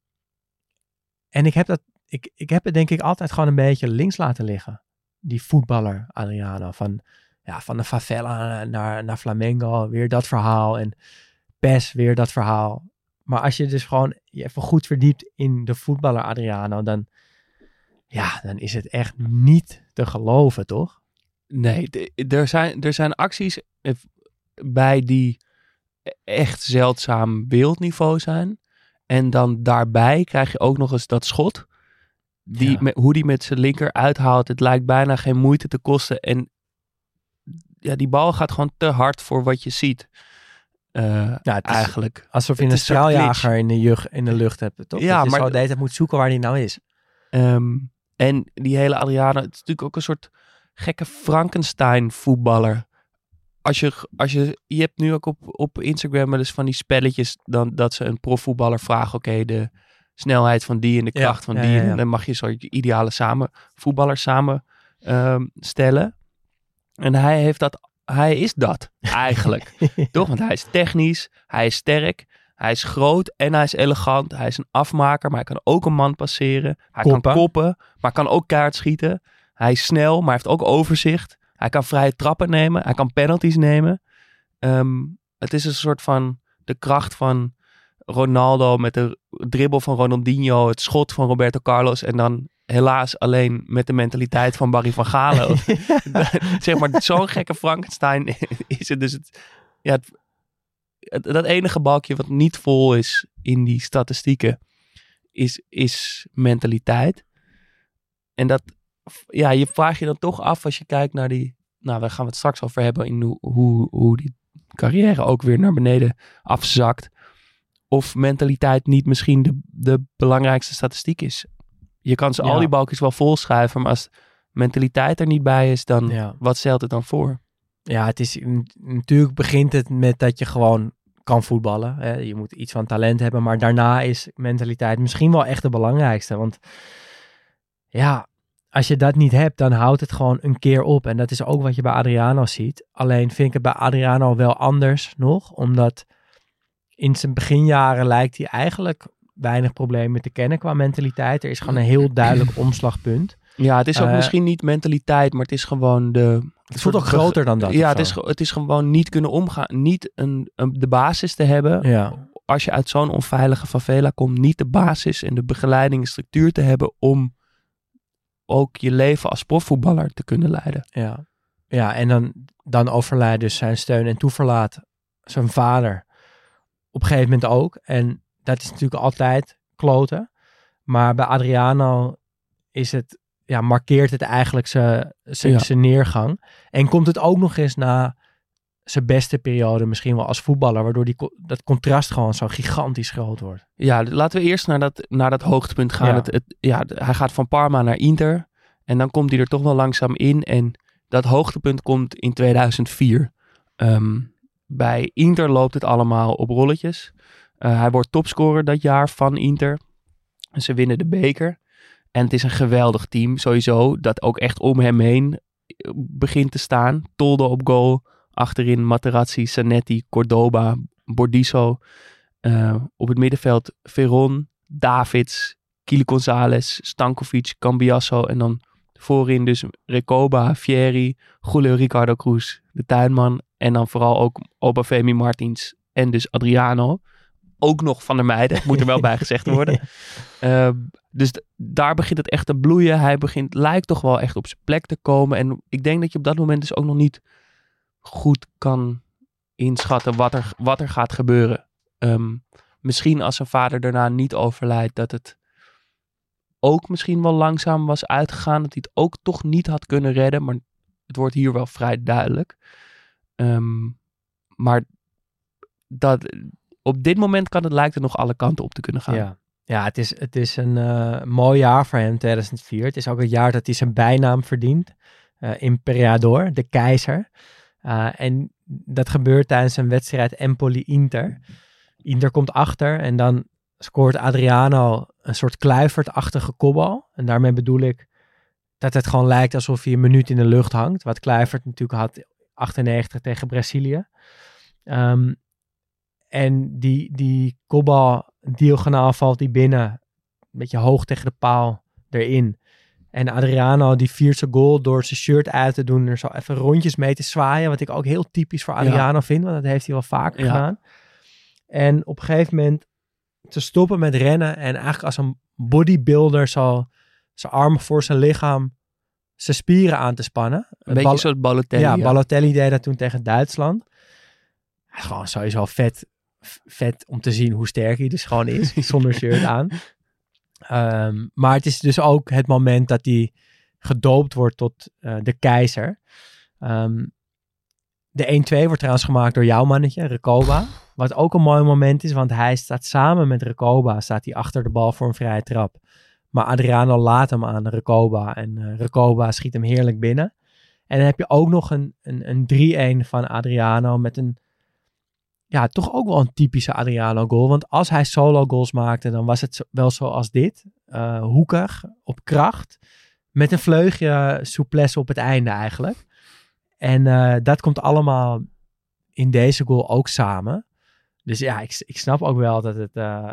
en ik heb, dat, ik, ik heb het denk ik altijd gewoon een beetje links laten liggen. Die voetballer Adriano. Van, ja, van de favela naar, naar Flamengo, weer dat verhaal. En P E S, weer dat verhaal. Maar als je dus gewoon je even goed verdiept in de voetballer Adriano, dan, ja, dan is het echt niet te geloven, toch? Nee, de- er zijn, er zijn acties eh, bij die echt zeldzaam wereldniveau zijn. En dan daarbij krijg je ook nog eens dat schot. Die, Ja. met, hoe die met zijn linker uithaalt. Het lijkt bijna geen moeite te kosten. En ja, die bal gaat gewoon te hard voor wat je ziet. Uh, Ja, het is eigenlijk. alsof je Het een is zo'n straaljager in de, jug, in de lucht hebt, toch? Ja, dat je maar- zo de hele tijd moet zoeken waar die nou is. Um, en die hele Adriano, het is natuurlijk ook een soort gekke Frankenstein voetballer. Als je, als je, je hebt nu ook op, op Instagram wel eens van die spelletjes dan, dat ze een profvoetballer vragen, oké, okay, de snelheid van die en de Ja, kracht van ja, die. ja, ja. En dan mag je zo je ideale samen, voetballers samen um, stellen. En hij heeft dat, hij is dat eigenlijk. Toch? Want hij is technisch, hij is sterk, hij is groot en hij is elegant. Hij is een afmaker, maar hij kan ook een man passeren. Hij Koppen. kan koppen, maar kan ook kaart schieten. Hij is snel, maar hij heeft ook overzicht. Hij kan vrije trappen nemen, hij kan penalties nemen. Um, het is een soort van de kracht van Ronaldo met de dribbel van Ronaldinho, het schot van Roberto Carlos en dan helaas alleen met de mentaliteit van Barry van Galen. Zeg maar, zo'n gekke Frankenstein is het dus. Het, ja, het, het, dat enige balkje wat niet vol is in die statistieken is, is mentaliteit. En dat, ja, je vraagt je dan toch af als je kijkt naar die, nou, daar gaan we het straks over hebben in hoe, hoe, hoe die carrière ook weer naar beneden afzakt. Of mentaliteit niet misschien de, de belangrijkste statistiek is. Je kan ze Ja. al die balkjes wel vol schuiven, maar als mentaliteit er niet bij is, dan Ja. wat stelt het dan voor? Ja, het is natuurlijk begint het met dat je gewoon kan voetballen. Hè. Je moet iets van talent hebben, maar daarna is mentaliteit misschien wel echt de belangrijkste. Want ja, als je dat niet hebt, dan houdt het gewoon een keer op. En dat is ook wat je bij Adriano ziet. Alleen vind ik het bij Adriano wel anders nog, omdat in zijn beginjaren lijkt hij eigenlijk weinig problemen te kennen qua mentaliteit. Er is gewoon een heel duidelijk omslagpunt. Ja, het is ook Uh, misschien niet mentaliteit, maar het is gewoon de... Het voelt ook groter dan dat. Ja, of het is, zo. ge- het is gewoon niet kunnen omgaan. Niet een, een, de basis te hebben. Ja. Als je uit zo'n onveilige favela komt, niet de basis en de begeleiding en structuur te hebben om ook je leven als profvoetballer te kunnen leiden. Ja, ja en dan, dan overlijdt dus zijn steun en toeverlaat zijn vader op een gegeven moment ook. En dat is natuurlijk altijd kloten. Maar bij Adriano is het, ja, markeert het eigenlijk zijn, zijn, Ja. zijn neergang. En komt het ook nog eens na zijn beste periode misschien wel als voetballer, waardoor die, co- dat contrast gewoon zo gigantisch groot wordt. Ja, laten we eerst naar dat, naar dat hoogtepunt gaan. Ja. Het, het, ja, hij gaat van Parma naar Inter. En dan komt hij er toch wel langzaam in. En dat hoogtepunt komt in tweeduizend vier. Um, bij Inter loopt het allemaal op rolletjes. Uh, hij wordt topscorer dat jaar van Inter. En ze winnen de beker. En het is een geweldig team sowieso. Dat ook echt om hem heen begint te staan. Toldo op goal. Achterin Materazzi, Zanetti, Cordoba, Bordisso. Uh, op het middenveld Veron, Davids, Kili González, Stankovic, Cambiasso. En dan voorin dus Recoba, Fieri, Julio Ricardo Cruz, de tuinman. En dan vooral ook Obafemi Martins en dus Adriano. Ook nog Van der Meijden, moet er wel bij gezegd worden. Uh, dus d- daar begint het echt te bloeien. Hij begint, lijkt toch wel echt op zijn plek te komen. En ik denk dat je op dat moment dus ook nog niet goed kan inschatten wat er, wat er gaat gebeuren. Um, misschien als zijn vader daarna niet overlijdt, dat het ook misschien wel langzaam was uitgegaan. Dat hij het ook toch niet had kunnen redden. Maar het wordt hier wel vrij duidelijk. Um, maar dat, op dit moment kan het lijkt er nog alle kanten op te kunnen gaan. Ja, ja het, is, het is een uh, mooi jaar voor hem, tweeduizend vier. Het is ook het jaar dat hij zijn bijnaam verdient. Uh, Imperador, de keizer. Uh, en dat gebeurt tijdens een wedstrijd Empoli-Inter. Inter komt achter en dan scoort Adriano een soort Kluivert-achtige kopbal. En daarmee bedoel ik dat het gewoon lijkt alsof hij een minuut in de lucht hangt. Wat Kluivert natuurlijk had achtennegentig tegen Brazilië. Um, en die, die kopbal diagonaal valt die binnen. Een beetje hoog tegen de paal erin. En Adriano die viert zijn goal door zijn shirt uit te doen. Er zo even rondjes mee te zwaaien. Wat ik ook heel typisch voor Adriano ja. vind. Want dat heeft hij wel vaker ja. gedaan. En op een gegeven moment te stoppen met rennen. En eigenlijk als een bodybuilder zo zijn armen voor zijn lichaam, zijn spieren aan te spannen. Een beetje Bal- zoals Balotelli. Ja, ja, Balotelli deed dat toen tegen Duitsland. Gewoon sowieso vet, vet om te zien hoe sterk hij dus gewoon is. Zonder shirt aan. Um, maar het is dus ook het moment dat hij gedoopt wordt tot uh, de keizer. Um, de één-twee wordt trouwens gemaakt door jouw mannetje, Recoba. Wat ook een mooi moment is, want hij staat samen met Recoba, staat hij achter de bal voor een vrije trap. Maar Adriano laat hem aan Recoba en uh, Recoba schiet hem heerlijk binnen. En dan heb je ook nog een, een, een drie-een van Adriano met een, ja, toch ook wel een typische Adriano goal. Want als hij solo goals maakte, dan was het wel zoals dit. Uh, hoekig, op kracht, met een vleugje souplesse op het einde eigenlijk. En uh, dat komt allemaal in deze goal ook samen. Dus ja, ik, ik snap ook wel dat het uh,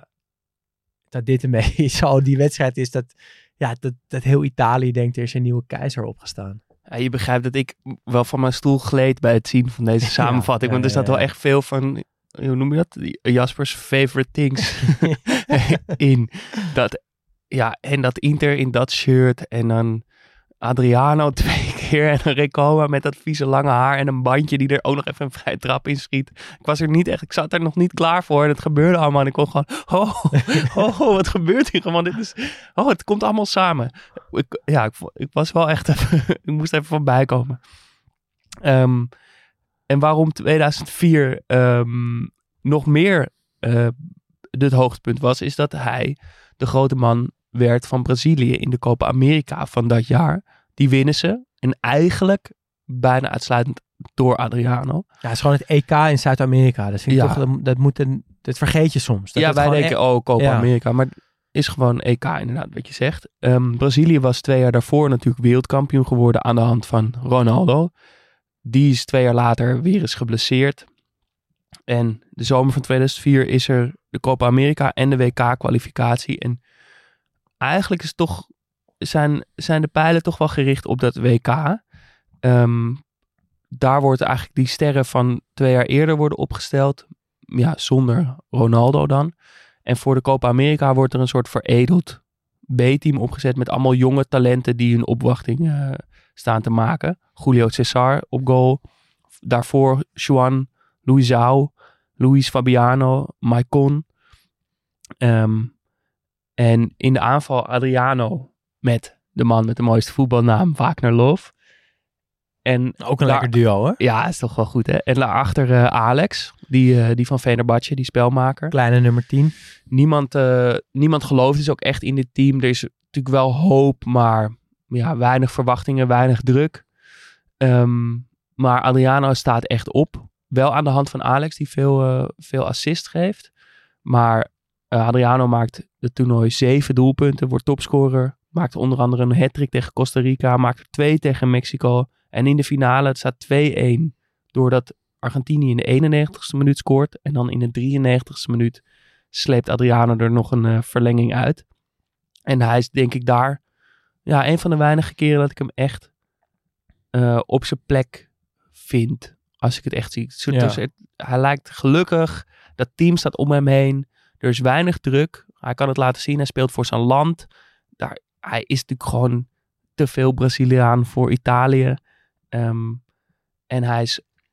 dat dit ermee zo die wedstrijd is dat, ja, dat, dat heel Italië denkt er is een nieuwe keizer opgestaan. Ja, je begrijpt dat ik wel van mijn stoel gleed bij het zien van deze samenvatting. Ja, ja, want er staat ja, ja. wel echt veel van, hoe noem je dat? Jaspers favorite things in. Dat, ja, en dat Inter in dat shirt en dan Adriano twee keer en een Recoba met dat vieze lange haar en een bandje die er ook nog even een vrije trap in schiet. Ik was er niet echt, ik zat er nog niet klaar voor en het gebeurde allemaal en ik kon gewoon, oh, oh, oh wat gebeurt hier gewoon? Dit is, oh, het komt allemaal samen. Ik, ja, ik, ik was wel echt even, ik moest even van bijkomen. Um, en waarom tweeduizend vier um, nog meer uh, het hoogtepunt was, is dat hij de grote man werd van Brazilië in de Copa America van dat jaar. Die winnen ze. En eigenlijk bijna uitsluitend door Adriano. Ja, het is gewoon het E K in Zuid-Amerika. Dat vind ik ja. toch, dat, dat, moet een, dat vergeet je soms. Dat ja, wij denken, echt, oh, Copa ja. Amerika. Maar het is gewoon E K inderdaad, wat je zegt. Um, Brazilië was twee jaar daarvoor natuurlijk wereldkampioen geworden aan de hand van Ronaldo. Die is twee jaar later weer eens geblesseerd. En de zomer van tweeduizend vier is er de Copa America en de W K-kwalificatie. En eigenlijk is toch, zijn, zijn de pijlen toch wel gericht op dat W K. Um, daar wordt eigenlijk die sterren van twee jaar eerder worden opgesteld. Ja, zonder Ronaldo dan. En voor de Copa America wordt er een soort veredeld B-team opgezet met allemaal jonge talenten die hun opwachting uh, staan te maken. Julio César op goal. Daarvoor Juan, Luizao, Luis Fabiano, Maicon. Um, en in de aanval Adriano met de man met de mooiste voetbalnaam, Wagner Love. En ook een daar, lekker duo, hoor. Ja, is toch wel goed, hè? En daarachter uh, Alex, die, uh, die van Fenerbahce, die spelmaker. Kleine nummer tien. Niemand, uh, niemand gelooft dus ook echt in dit team. Er is natuurlijk wel hoop, maar ja, weinig verwachtingen, weinig druk. Um, maar Adriano staat echt op. Wel aan de hand van Alex, die veel, uh, veel assist geeft. Maar uh, Adriano maakt het toernooi zeven doelpunten, wordt topscorer. Maakt onder andere een hat-trick tegen Costa Rica. Maakt er twee tegen Mexico. En in de finale, het staat twee-een. Doordat Argentinië in de eenennegentigste minuut scoort. En dan in de drieënnegentigste minuut sleept Adriano er nog een uh, verlenging uit. En hij is denk ik daar ja, een van de weinige keren dat ik hem echt uh, op zijn plek vind. Als ik het echt zie. Ja. Dus het, hij lijkt gelukkig. Dat team staat om hem heen. Er is weinig druk. Hij kan het laten zien. Hij speelt voor zijn land. Daar, hij is natuurlijk gewoon te veel Braziliaan voor Italië. Um, en hij is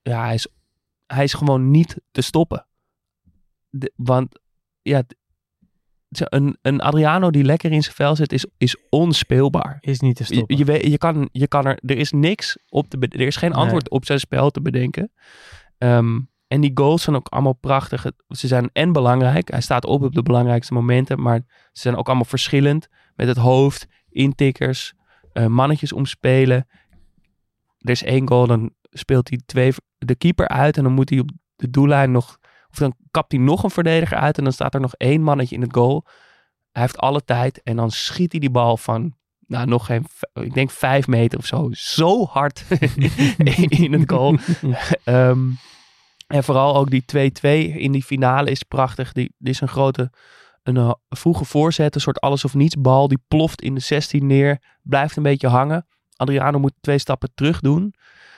ja, hij is, hij is gewoon niet te stoppen. De, want ja, een, een Adriano die lekker in zijn vel zit, is, is onspeelbaar. Is niet te stoppen. Je, je, weet, je, kan, je kan er, er is niks op te bedenken. Er is geen antwoord nee. op zijn spel te bedenken. Um, en die goals zijn ook allemaal prachtig. Ze zijn en belangrijk. Hij staat op op de belangrijkste momenten, maar ze zijn ook allemaal verschillend. Met het hoofd, intikkers, uh, mannetjes omspelen. Er is één goal, dan speelt hij twee, de keeper uit en dan moet hij op de doellijn nog, of dan kapt hij nog een verdediger uit en dan staat er nog één mannetje in het goal. Hij heeft alle tijd en dan schiet hij die bal van, nou nog geen, ik denk vijf meter of zo, zo hard in het goal. um, en vooral ook die twee-twee in die finale is prachtig. Die, die is een grote, een uh, vroege voorzet, een soort alles of niets bal, die ploft in de zestien neer, blijft een beetje hangen. Adriano moet twee stappen terug doen.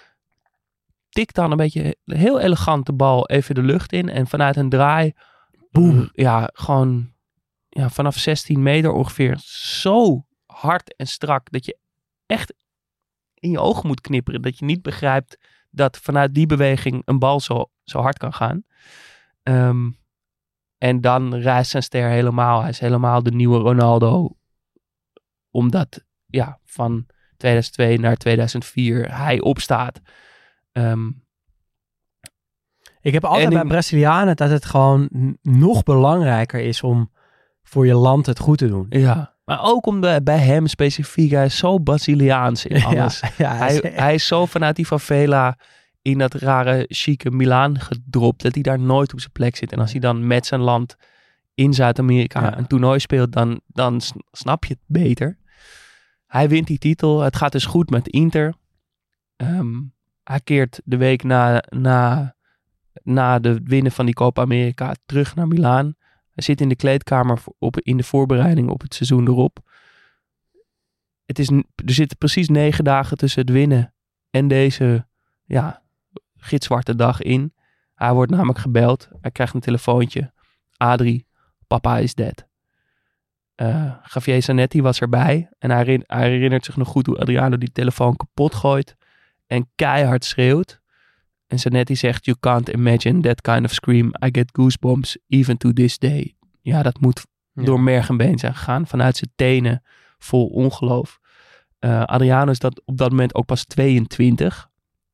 Tikt dan een beetje heel elegant de bal even de lucht in. En vanuit een draai, boem, ja, gewoon ja, vanaf zestien meter ongeveer zo hard en strak dat je echt in je ogen moet knipperen. Dat je niet begrijpt dat vanuit die beweging een bal zo, zo hard kan gaan. Um, en dan rijst zijn ster helemaal. Hij is helemaal de nieuwe Ronaldo. Omdat, ja, van tweeduizend twee naar tweeduizend vier hij opstaat. Um, ik heb altijd bij in, Brazilianen dat het gewoon n- nog belangrijker is om voor je land het goed te doen. Ja, maar ook om de, bij hem specifiek, hij is zo Braziliaans in alles. Ja, ja, hij, hij, hij is zo vanuit die favela in dat rare, chique Milaan gedropt, dat hij daar nooit op zijn plek zit. En als hij dan met zijn land in Zuid-Amerika ja. een toernooi speelt, dan, dan snap je het beter. Hij wint die titel. Het gaat dus goed met Inter. Um, hij keert de week na, na, na de winnen van die Copa America terug naar Milaan. Hij zit in de kleedkamer op, in de voorbereiding op het seizoen erop. Het is, er zitten precies negen dagen tussen het winnen en deze ja, gitzwarte dag in. Hij wordt namelijk gebeld. Hij krijgt een telefoontje. Adrie, papa is dead. Uh, Javier Zanetti was erbij. En hij, herinner, hij herinnert zich nog goed hoe Adriano die telefoon kapot gooit. En keihard schreeuwt. En Zanetti zegt, you can't imagine that kind of scream. I get goosebumps even to this day. Ja, dat moet ja. door merg en been zijn gegaan. Vanuit zijn tenen, vol ongeloof. Uh, Adriano is dat op dat moment ook pas tweeëntwintig.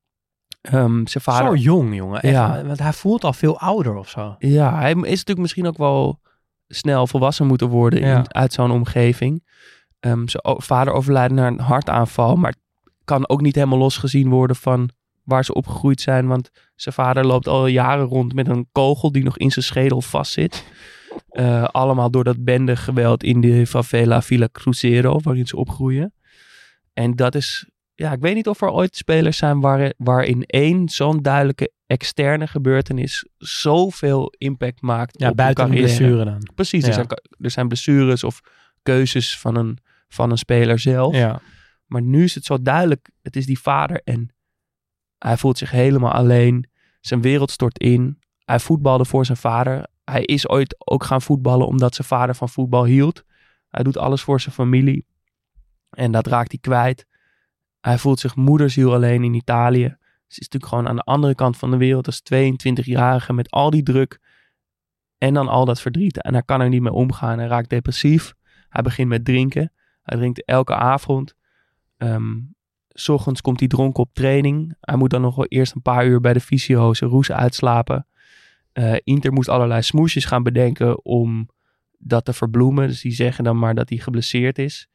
Um, zijn vader... Zo jong, jongen. Echt, ja. Want hij voelt al veel ouder of zo. Ja, hij is natuurlijk misschien ook wel snel volwassen moeten worden ja. in, uit zo'n omgeving. Um, zijn vader overlijdt naar een hartaanval, maar kan ook niet helemaal losgezien worden van waar ze opgegroeid zijn, want zijn vader loopt al jaren rond met een kogel die nog in zijn schedel vastzit. Uh, allemaal door dat bendegeweld in de favela Villa Cruzeiro, waarin ze opgroeien. En dat is, ja, ik weet niet of er ooit spelers zijn waar, waarin één zo'n duidelijke externe gebeurtenis zoveel impact maakt ja, op buiten de een blessure dan. Precies, ja. er, zijn, er zijn blessures of keuzes van een, van een speler zelf. Ja. Maar nu is het zo duidelijk, het is die vader en hij voelt zich helemaal alleen. Zijn wereld stort in. Hij voetbalde voor zijn vader. Hij is ooit ook gaan voetballen omdat zijn vader van voetbal hield. Hij doet alles voor zijn familie. En dat raakt hij kwijt. Hij voelt zich moederziel alleen in Italië. Ze is natuurlijk gewoon aan de andere kant van de wereld als tweeëntwintigjarige met al die druk en dan al dat verdriet. En hij kan er niet mee omgaan. Hij raakt depressief. Hij begint met drinken. Hij drinkt elke avond. Um, 's ochtends komt hij dronken op training. Hij moet dan nog wel eerst een paar uur bij de fysio zijn roes uitslapen. Uh, Inter moest allerlei smoesjes gaan bedenken om dat te verbloemen. Dus die zeggen dan maar dat hij geblesseerd is.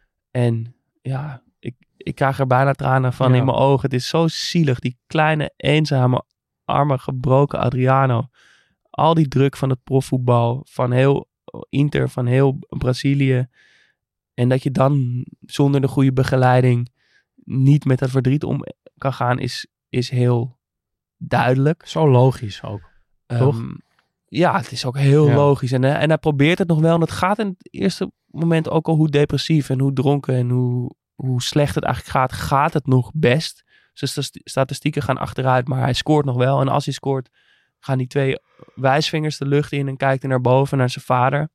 En ja, ik, ik krijg er bijna tranen van ja. in mijn ogen. Het is zo zielig. Die kleine, eenzame, arme, gebroken Adriano. Al die druk van het profvoetbal. Van heel Inter, van heel Brazilië. En dat je dan zonder de goede begeleiding niet met dat verdriet om kan gaan, is, is heel duidelijk. Zo logisch ook, um, toch? Ja, het is ook heel ja. logisch. En, en hij probeert het nog wel. En het gaat in het eerste moment ook al hoe depressief en hoe dronken en hoe, hoe slecht het eigenlijk gaat. Gaat het nog best? Zijn statistieken gaan achteruit, maar hij scoort nog wel. En als hij scoort, gaan die twee wijsvingers de lucht in en kijkt hij naar boven, naar zijn vader.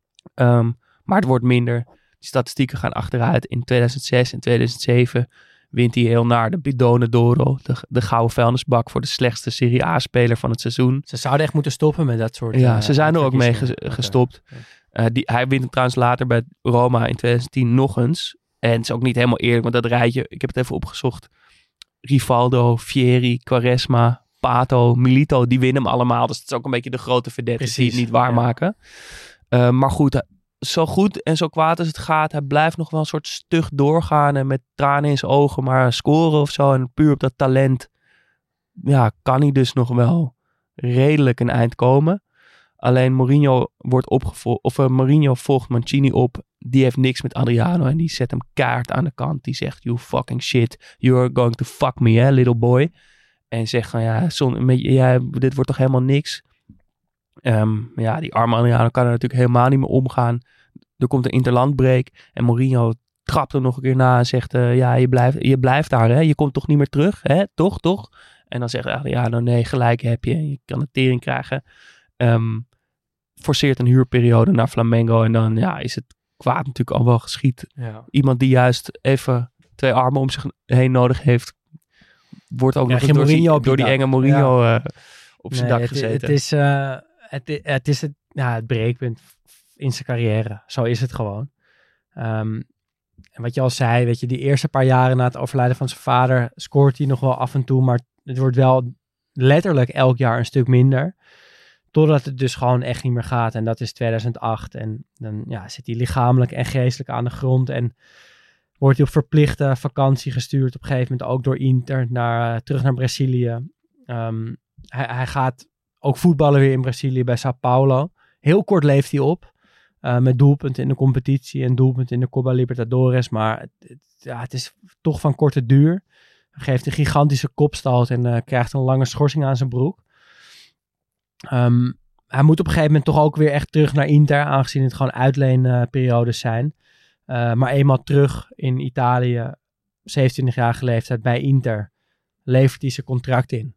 Um, maar het wordt minder. Die statistieken gaan achteruit. In tweeduizend zes en tweeduizend zeven wint hij heel naar de Bidone d'Oro, de, de gouden vuilnisbak voor de slechtste Serie A-speler van het seizoen. Ze zouden echt moeten stoppen met dat soort... Ja, uh, ze zijn er ook mee ges- okay. gestopt. Uh, die, hij wint hem trouwens later bij Roma in twintig tien nog eens. En het is ook niet helemaal eerlijk, want dat rijtje, ik heb het even opgezocht. Rivaldo, Fieri, Quaresma, Pato, Milito, die winnen hem allemaal. Dus het is ook een beetje de grote verdettes die het niet waarmaken. Ja. Uh, maar goed, zo goed en zo kwaad als het gaat, hij blijft nog wel een soort stug doorgaan en met tranen in zijn ogen maar scoren of zo. En puur op dat talent, ja, kan hij dus nog wel redelijk een eind komen. Alleen Mourinho wordt opgevolgd, of uh, Mourinho volgt Mancini op. Die heeft niks met Adriano en die zet hem kaart aan de kant. Die zegt, you fucking shit, you're going to fuck me, hè, little boy. En zegt van, ja, son, ja, dit wordt toch helemaal niks. Um, ja, die arme Adriano kan er natuurlijk helemaal niet meer omgaan. Er komt een interlandbreak en Mourinho trapt er nog een keer na en zegt, uh, ja, je blijft, je blijft daar, hè? Je komt toch niet meer terug, hè? Toch, toch? En dan zegt Adriano, nee, gelijk heb je. Je kan een tering krijgen. Um, forceert een huurperiode naar Flamengo en dan ja, is het kwaad natuurlijk al wel geschied. Ja. Iemand die juist even twee armen om zich heen nodig heeft, wordt ook ja, nog eens door, die, door die enge Mourinho ja. uh, op zijn nee, dak het, gezeten. Het is, uh, het, het, is het, ja, het breekpunt in zijn carrière. Zo is het gewoon. Um, en wat je al zei, weet je, die eerste paar jaren na het overlijden van zijn vader scoort hij nog wel af en toe, maar het wordt wel letterlijk elk jaar een stuk minder. Totdat het dus gewoon echt niet meer gaat. En dat is tweeduizend acht. En dan ja, zit hij lichamelijk en geestelijk aan de grond. En wordt hij op verplichte vakantie gestuurd. Op een gegeven moment ook door Inter naar, uh, terug naar Brazilië. Um, hij, hij gaat ook voetballen weer in Brazilië bij Sao Paulo. Heel kort leeft hij op. Uh, met doelpunten in de competitie en doelpunten in de Copa Libertadores. Maar het, het, ja, het is toch van korte duur. Hij geeft een gigantische kopstoot en uh, krijgt een lange schorsing aan zijn broek. Um, hij moet op een gegeven moment toch ook weer echt terug naar Inter, aangezien het gewoon uitleenperiodes zijn. Uh, maar eenmaal terug in Italië, zevenentwintigjarige leeftijd bij Inter, levert hij zijn contract in.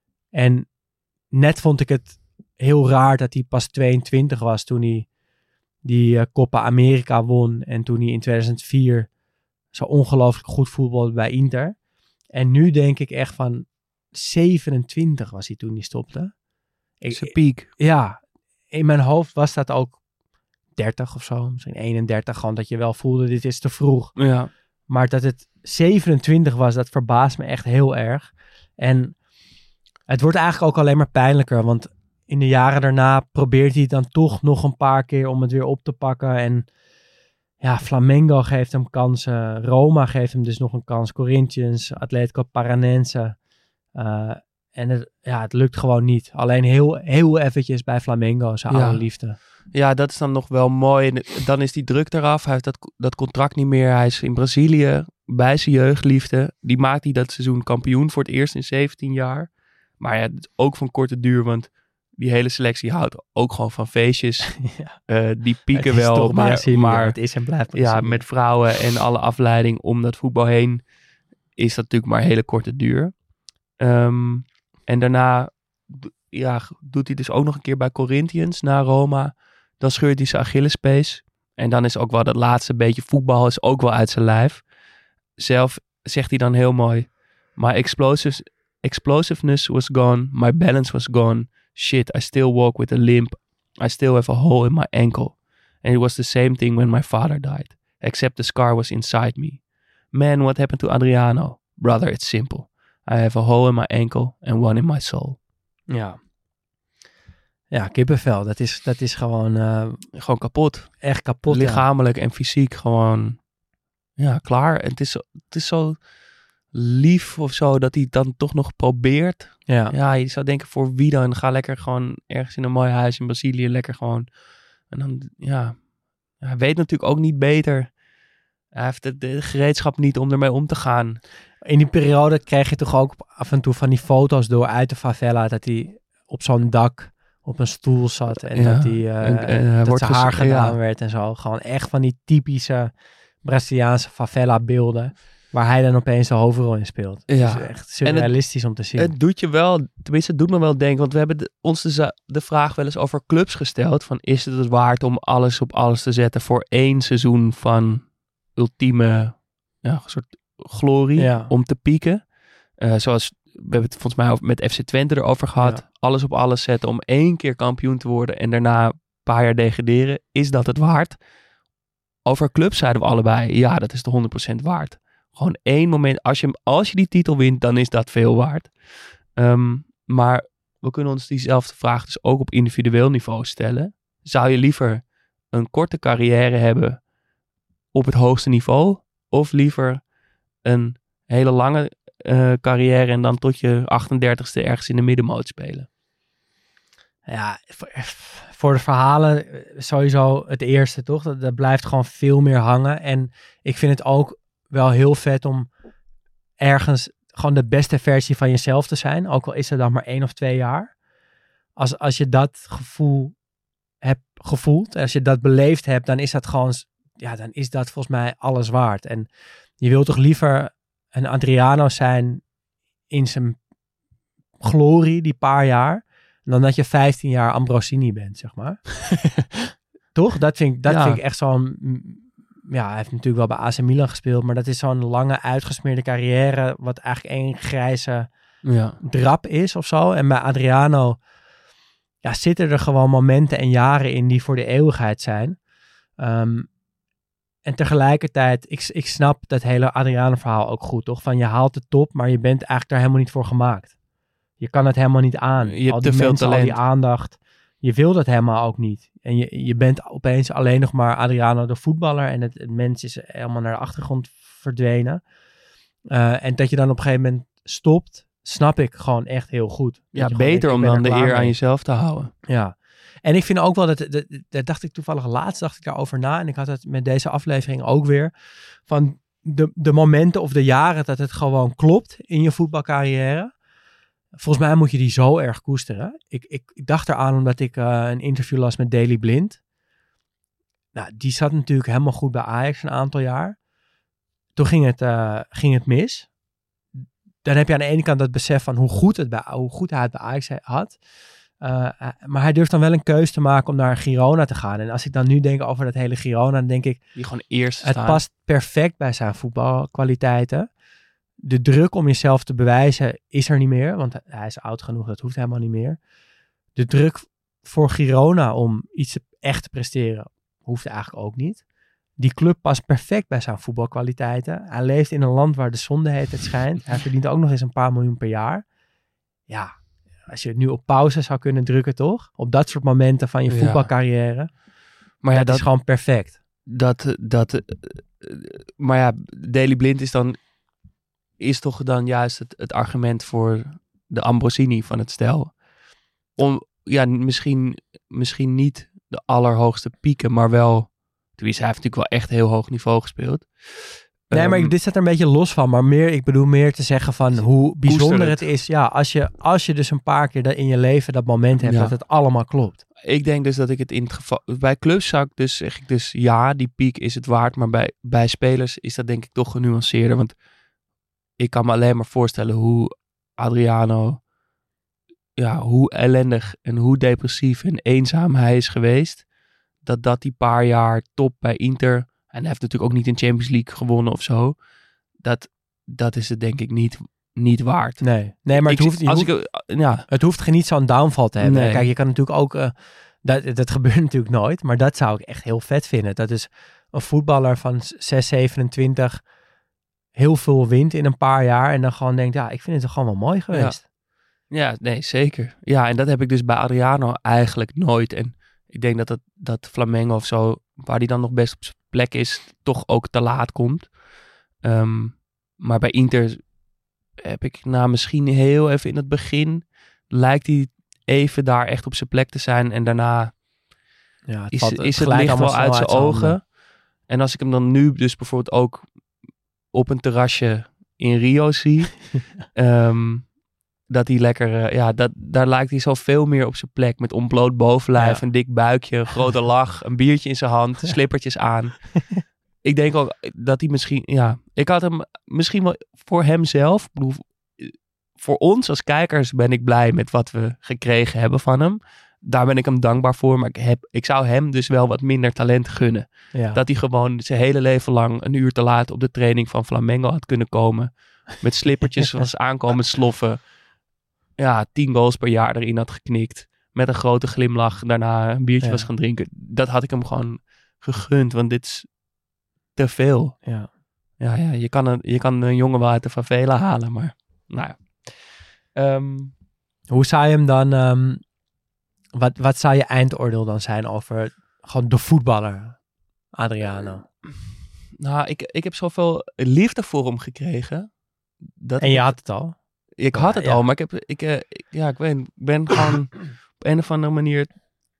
En net vond ik het heel raar dat hij pas tweeëntwintig was toen hij die uh, Copa America won en toen hij in tweeduizend vier zo ongelooflijk goed voetbalde bij Inter. En nu denk ik echt van zevenentwintig was hij toen hij stopte. Zijn piek. Ja, in mijn hoofd was dat ook dertig of zo, misschien eenendertig, gewoon dat je wel voelde, dit is te vroeg. Ja. Maar dat het zevenentwintig was, dat verbaast me echt heel erg. En het wordt eigenlijk ook alleen maar pijnlijker, want in de jaren daarna probeert hij het dan toch nog een paar keer om het weer op te pakken. En ja, Flamengo geeft hem kansen, Roma geeft hem dus nog een kans, Corinthians, Atletico Paranense. Uh, En het, ja, het lukt gewoon niet. Alleen heel, heel eventjes bij Flamengo, zijn ja. oude liefde. Ja, dat is dan nog wel mooi. En dan is die druk eraf. Hij heeft dat, dat contract niet meer. Hij is in Brazilië bij zijn jeugdliefde. Die maakt hij dat seizoen kampioen voor het eerst in zeventien jaar. Maar ja, het is ook van korte duur, want die hele selectie houdt ook gewoon van feestjes. ja. uh, die pieken wel. Maar, Brazilië, maar het is en blijft Brazilië. Ja, met vrouwen en alle afleiding om dat voetbal heen is dat natuurlijk maar hele korte duur. Um, En daarna ja, doet hij dus ook nog een keer bij Corinthians na Roma. Dan scheurt hij zijn Achillespees. En dan is ook wel dat laatste beetje voetbal is ook wel uit zijn lijf. Zelf zegt hij dan heel mooi. My explosives, explosiveness was gone. My balance was gone. Shit, I still walk with a limp. I still have a hole in my ankle. And it was the same thing when my father died. Except the scar was inside me. Man, what happened to Adriano? Brother, it's simple. I have a hole in my ankle and one in my soul. Ja. Ja, kippenvel. Dat is, dat is gewoon... Uh, gewoon kapot. Echt kapot, lichamelijk ja. en fysiek gewoon... Ja, klaar. Het is, het is zo lief of zo dat hij het dan toch nog probeert. Ja. Ja, je zou denken voor wie dan? Ga lekker gewoon ergens in een mooi huis in Brazilië. Lekker gewoon... En dan, ja... Hij weet natuurlijk ook niet beter. Hij heeft de, de gereedschap niet om ermee om te gaan. In die periode kreeg je toch ook af en toe van die foto's door uit de favela, dat hij op zo'n dak op een stoel zat en ja, dat, die, uh, en, en, uh, dat zijn haar gedaan ja. werd en zo. Gewoon echt van die typische Braziliaanse favela beelden waar hij dan opeens de hoofdrol in speelt. Ja. Het is echt surrealistisch om te zien. Het doet je wel, tenminste het doet me wel denken, want we hebben de, ons de, de vraag wel eens over clubs gesteld, van is het het waard om alles op alles te zetten voor één seizoen van ultieme, ja, soort glorie Ja. om te pieken. Uh, zoals, we hebben het volgens mij over, met F C Twente erover gehad. Ja. Alles op alles zetten om één keer kampioen te worden en daarna een paar jaar degraderen. Is dat het waard? Over clubs zeiden we allebei, ja, dat is de honderd procent waard. Gewoon één moment, als je, als je die titel wint, dan is dat veel waard. Um, maar we kunnen ons diezelfde vraag dus ook op individueel niveau stellen. Zou je liever een korte carrière hebben op het hoogste niveau, of liever een hele lange uh, carrière en dan tot je achtendertigste ergens in de middenmoot spelen? Ja, voor, voor de verhalen sowieso het eerste, toch? Dat, dat blijft gewoon veel meer hangen. En ik vind het ook wel heel vet om ergens gewoon de beste versie van jezelf te zijn. Ook al is het dan maar één of twee jaar. Als, als je dat gevoel hebt gevoeld, als je dat beleefd hebt, dan is dat gewoon, ja, dan is dat volgens mij alles waard. En je wilt toch liever een Adriano zijn in zijn glorie, die paar jaar, dan dat je vijftien jaar Ambrosini bent, zeg maar. Toch? Dat vind ik, dat ja. vind ik echt zo'n... Ja, hij heeft natuurlijk wel bij A C Milan gespeeld, maar dat is zo'n lange, uitgesmeerde carrière, wat eigenlijk één grijze ja. drap is of zo. En bij Adriano ja, zitten er gewoon momenten en jaren in die voor de eeuwigheid zijn. Um, en tegelijkertijd, ik, ik snap dat hele Adriano-verhaal ook goed, toch? Van je haalt de top, maar je bent eigenlijk daar helemaal niet voor gemaakt. Je kan het helemaal niet aan. Je hebt al die te veel mensen, talent. al die aandacht. Je wil dat helemaal ook niet. En je, je bent opeens alleen nog maar Adriano de voetballer. En het, het mens is helemaal naar de achtergrond verdwenen. Uh, en dat je dan op een gegeven moment stopt, snap ik gewoon echt heel goed. Dat Ja, je gewoon beter denkt, om ik ben dan er de klaar eer aan mee. jezelf te houden. Ja. En ik vind ook wel, dat, dat, dat dacht ik toevallig laatst, dacht ik daarover na. En ik had het met deze aflevering ook weer. Van de, de momenten of de jaren dat het gewoon klopt in je voetbalcarrière. Volgens mij moet je die zo erg koesteren. Ik, ik, ik dacht eraan omdat ik uh, een interview las met Daley Blind. Nou, die zat natuurlijk helemaal goed bij Ajax een aantal jaar. Toen ging het, uh, ging het mis. Dan heb je aan de ene kant dat besef van hoe goed, het bij, hoe goed hij het bij Ajax had. Uh, maar hij durft dan wel een keuze te maken om naar Girona te gaan. En als ik dan nu denk over dat hele Girona, dan denk ik, Die gewoon eerst het staan. past perfect bij zijn voetbalkwaliteiten. De druk om jezelf te bewijzen is er niet meer, want hij is oud genoeg, dat hoeft helemaal niet meer. De druk voor Girona om iets echt te presteren, hoeft eigenlijk ook niet. Die club past perfect bij zijn voetbalkwaliteiten. Hij leeft in een land waar de zon de hele tijd schijnt. Hij verdient ook nog eens een paar miljoen per jaar. Ja, als je het nu op pauze zou kunnen drukken, toch? Op dat soort momenten van je Ja. voetbalcarrière. Maar ja, dat, dat is gewoon perfect. Dat, dat, uh, maar ja, Daley Blind is dan, is toch dan juist het, het argument voor de Ambrosini van het stel. Om, ja, misschien, misschien niet de allerhoogste pieken, maar wel, tenminste, hij heeft natuurlijk wel echt heel hoog niveau gespeeld. Nee, maar Um, ik, dit staat er een beetje los van. Maar meer, ik bedoel meer te zeggen van hoe bijzonder het. het is. Ja, als je, als je dus een paar keer dat in je leven dat moment hebt Ja. dat het allemaal klopt. Ik denk dus dat ik het in het geval, bij clubs zou ik dus, zeg ik dus ja, die piek is het waard. Maar bij, bij spelers is dat denk ik toch genuanceerder. Want ik kan me alleen maar voorstellen hoe Adriano, ja, hoe ellendig en hoe depressief en eenzaam hij is geweest. Dat dat die paar jaar top bij Inter, en hij heeft natuurlijk ook niet een Champions League gewonnen of zo. Dat, dat is het denk ik niet, niet waard. Nee, nee maar het Ik- hoeft, je als hoeft, ik, ja, het hoeft geen niet zo'n downfall te hebben. Nee. Kijk, je kan natuurlijk ook... Uh, dat, dat gebeurt natuurlijk nooit. Maar dat zou ik echt heel vet vinden. Dat is een voetballer van zes, zevenentwintig heel veel wint in een paar jaar. En dan gewoon denkt, ja, ik vind het toch gewoon wel mooi geweest. Ja, nee, zeker. Ja, en dat heb ik dus bij Adriano eigenlijk nooit. En ik denk dat het, dat Flamengo of zo, waar die dan nog best op zijn plek is, toch ook te laat komt. Um, maar bij Inter heb ik nou misschien heel even in het begin, lijkt hij even daar echt op zijn plek te zijn. En daarna Ja, het is, valt- is het glijdt licht allemaal wel uit snel zijn ogen. handen. En als ik hem dan nu dus bijvoorbeeld ook op een terrasje in Rio zie, um, dat hij lekker, uh, ja, dat, daar lijkt hij zo veel meer op zijn plek. Met ontbloot bovenlijf, Ja. een dik buikje, een grote lach, een biertje in zijn hand, slippertjes aan. Ik denk ook dat hij misschien, ja, ik had hem misschien wel voor hemzelf, ik bedoel, voor ons als kijkers ben ik blij met wat we gekregen hebben van hem. daar ben ik hem dankbaar voor. Maar ik, heb, ik zou hem dus wel wat minder talent gunnen. Ja. Dat hij gewoon zijn hele leven lang een uur te laat op de training van Flamengo had kunnen komen. Met slippertjes was aankomen sloffen. Ja, tien goals per jaar erin had geknikt. Met een grote glimlach daarna een biertje Ja. was gaan drinken. Dat had ik hem gewoon gegund. Want dit is te veel. Ja. Ja, ja je, kan een, je kan een jongen wel uit de favela halen. Maar nou ja. Um, Hoe zou je hem dan... Um, wat, wat zou je eindoordeel dan zijn over gewoon de voetballer Adriano? Nou, ik, ik heb zoveel liefde voor hem gekregen. Dat En je ik, had het al? Ik had het ja. al, maar ik, heb, ik, uh, ik, ja, ik, weet, ik ben gewoon op een of andere manier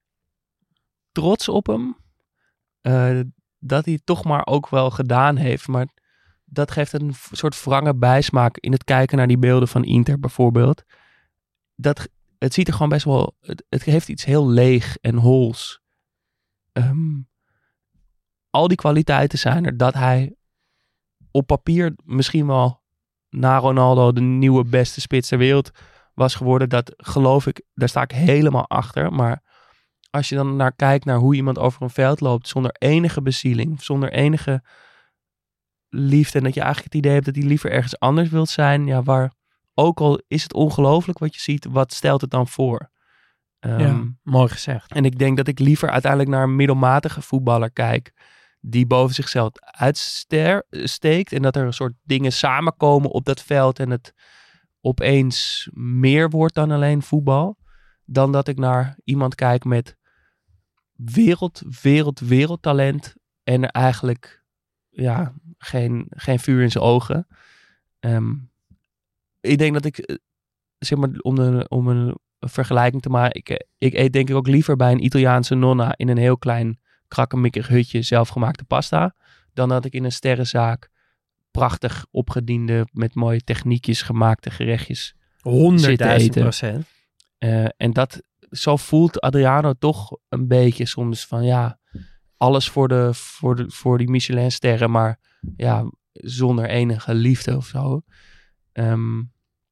trots op hem. Uh, dat hij het toch maar ook wel gedaan heeft. Maar dat geeft een soort wrange bijsmaak in het kijken naar die beelden van Inter bijvoorbeeld. Dat, het ziet er gewoon best wel... Het, het heeft iets heel leeg en hols. Um, al die kwaliteiten zijn er dat hij op papier misschien wel na Ronaldo de nieuwe beste spits ter wereld was geworden. Dat geloof ik, daar sta ik helemaal achter. Maar als je dan naar kijkt naar hoe iemand over een veld loopt zonder enige bezieling, zonder enige liefde en dat je eigenlijk het idee hebt dat hij liever ergens anders wilt zijn, ja, waar ook al is het ongelooflijk wat je ziet, wat stelt het dan voor? Um, ja, mooi gezegd. En ik denk dat ik liever uiteindelijk naar een middelmatige voetballer kijk die boven zichzelf uitsteekt en dat er een soort dingen samenkomen op dat veld en het opeens meer wordt dan alleen voetbal, dan dat ik naar iemand kijk met wereld, wereld, wereldtalent en er eigenlijk ja, geen, geen vuur in zijn ogen. Um, ik denk dat ik, zeg maar, om, de, om een vergelijking te maken, ik, ik eet denk ik ook liever bij een Italiaanse nonna in een heel klein krakkemikkig hutje zelfgemaakte pasta, dan dat ik in een sterrenzaak prachtig opgediende, met mooie techniekjes gemaakte gerechtjes honderdduizend procent. Uh, en dat, zo voelt Adriano toch een beetje soms van, ja, alles voor, de, voor, de, voor die Michelin-sterren, maar ja, zonder enige liefde of zo. Um,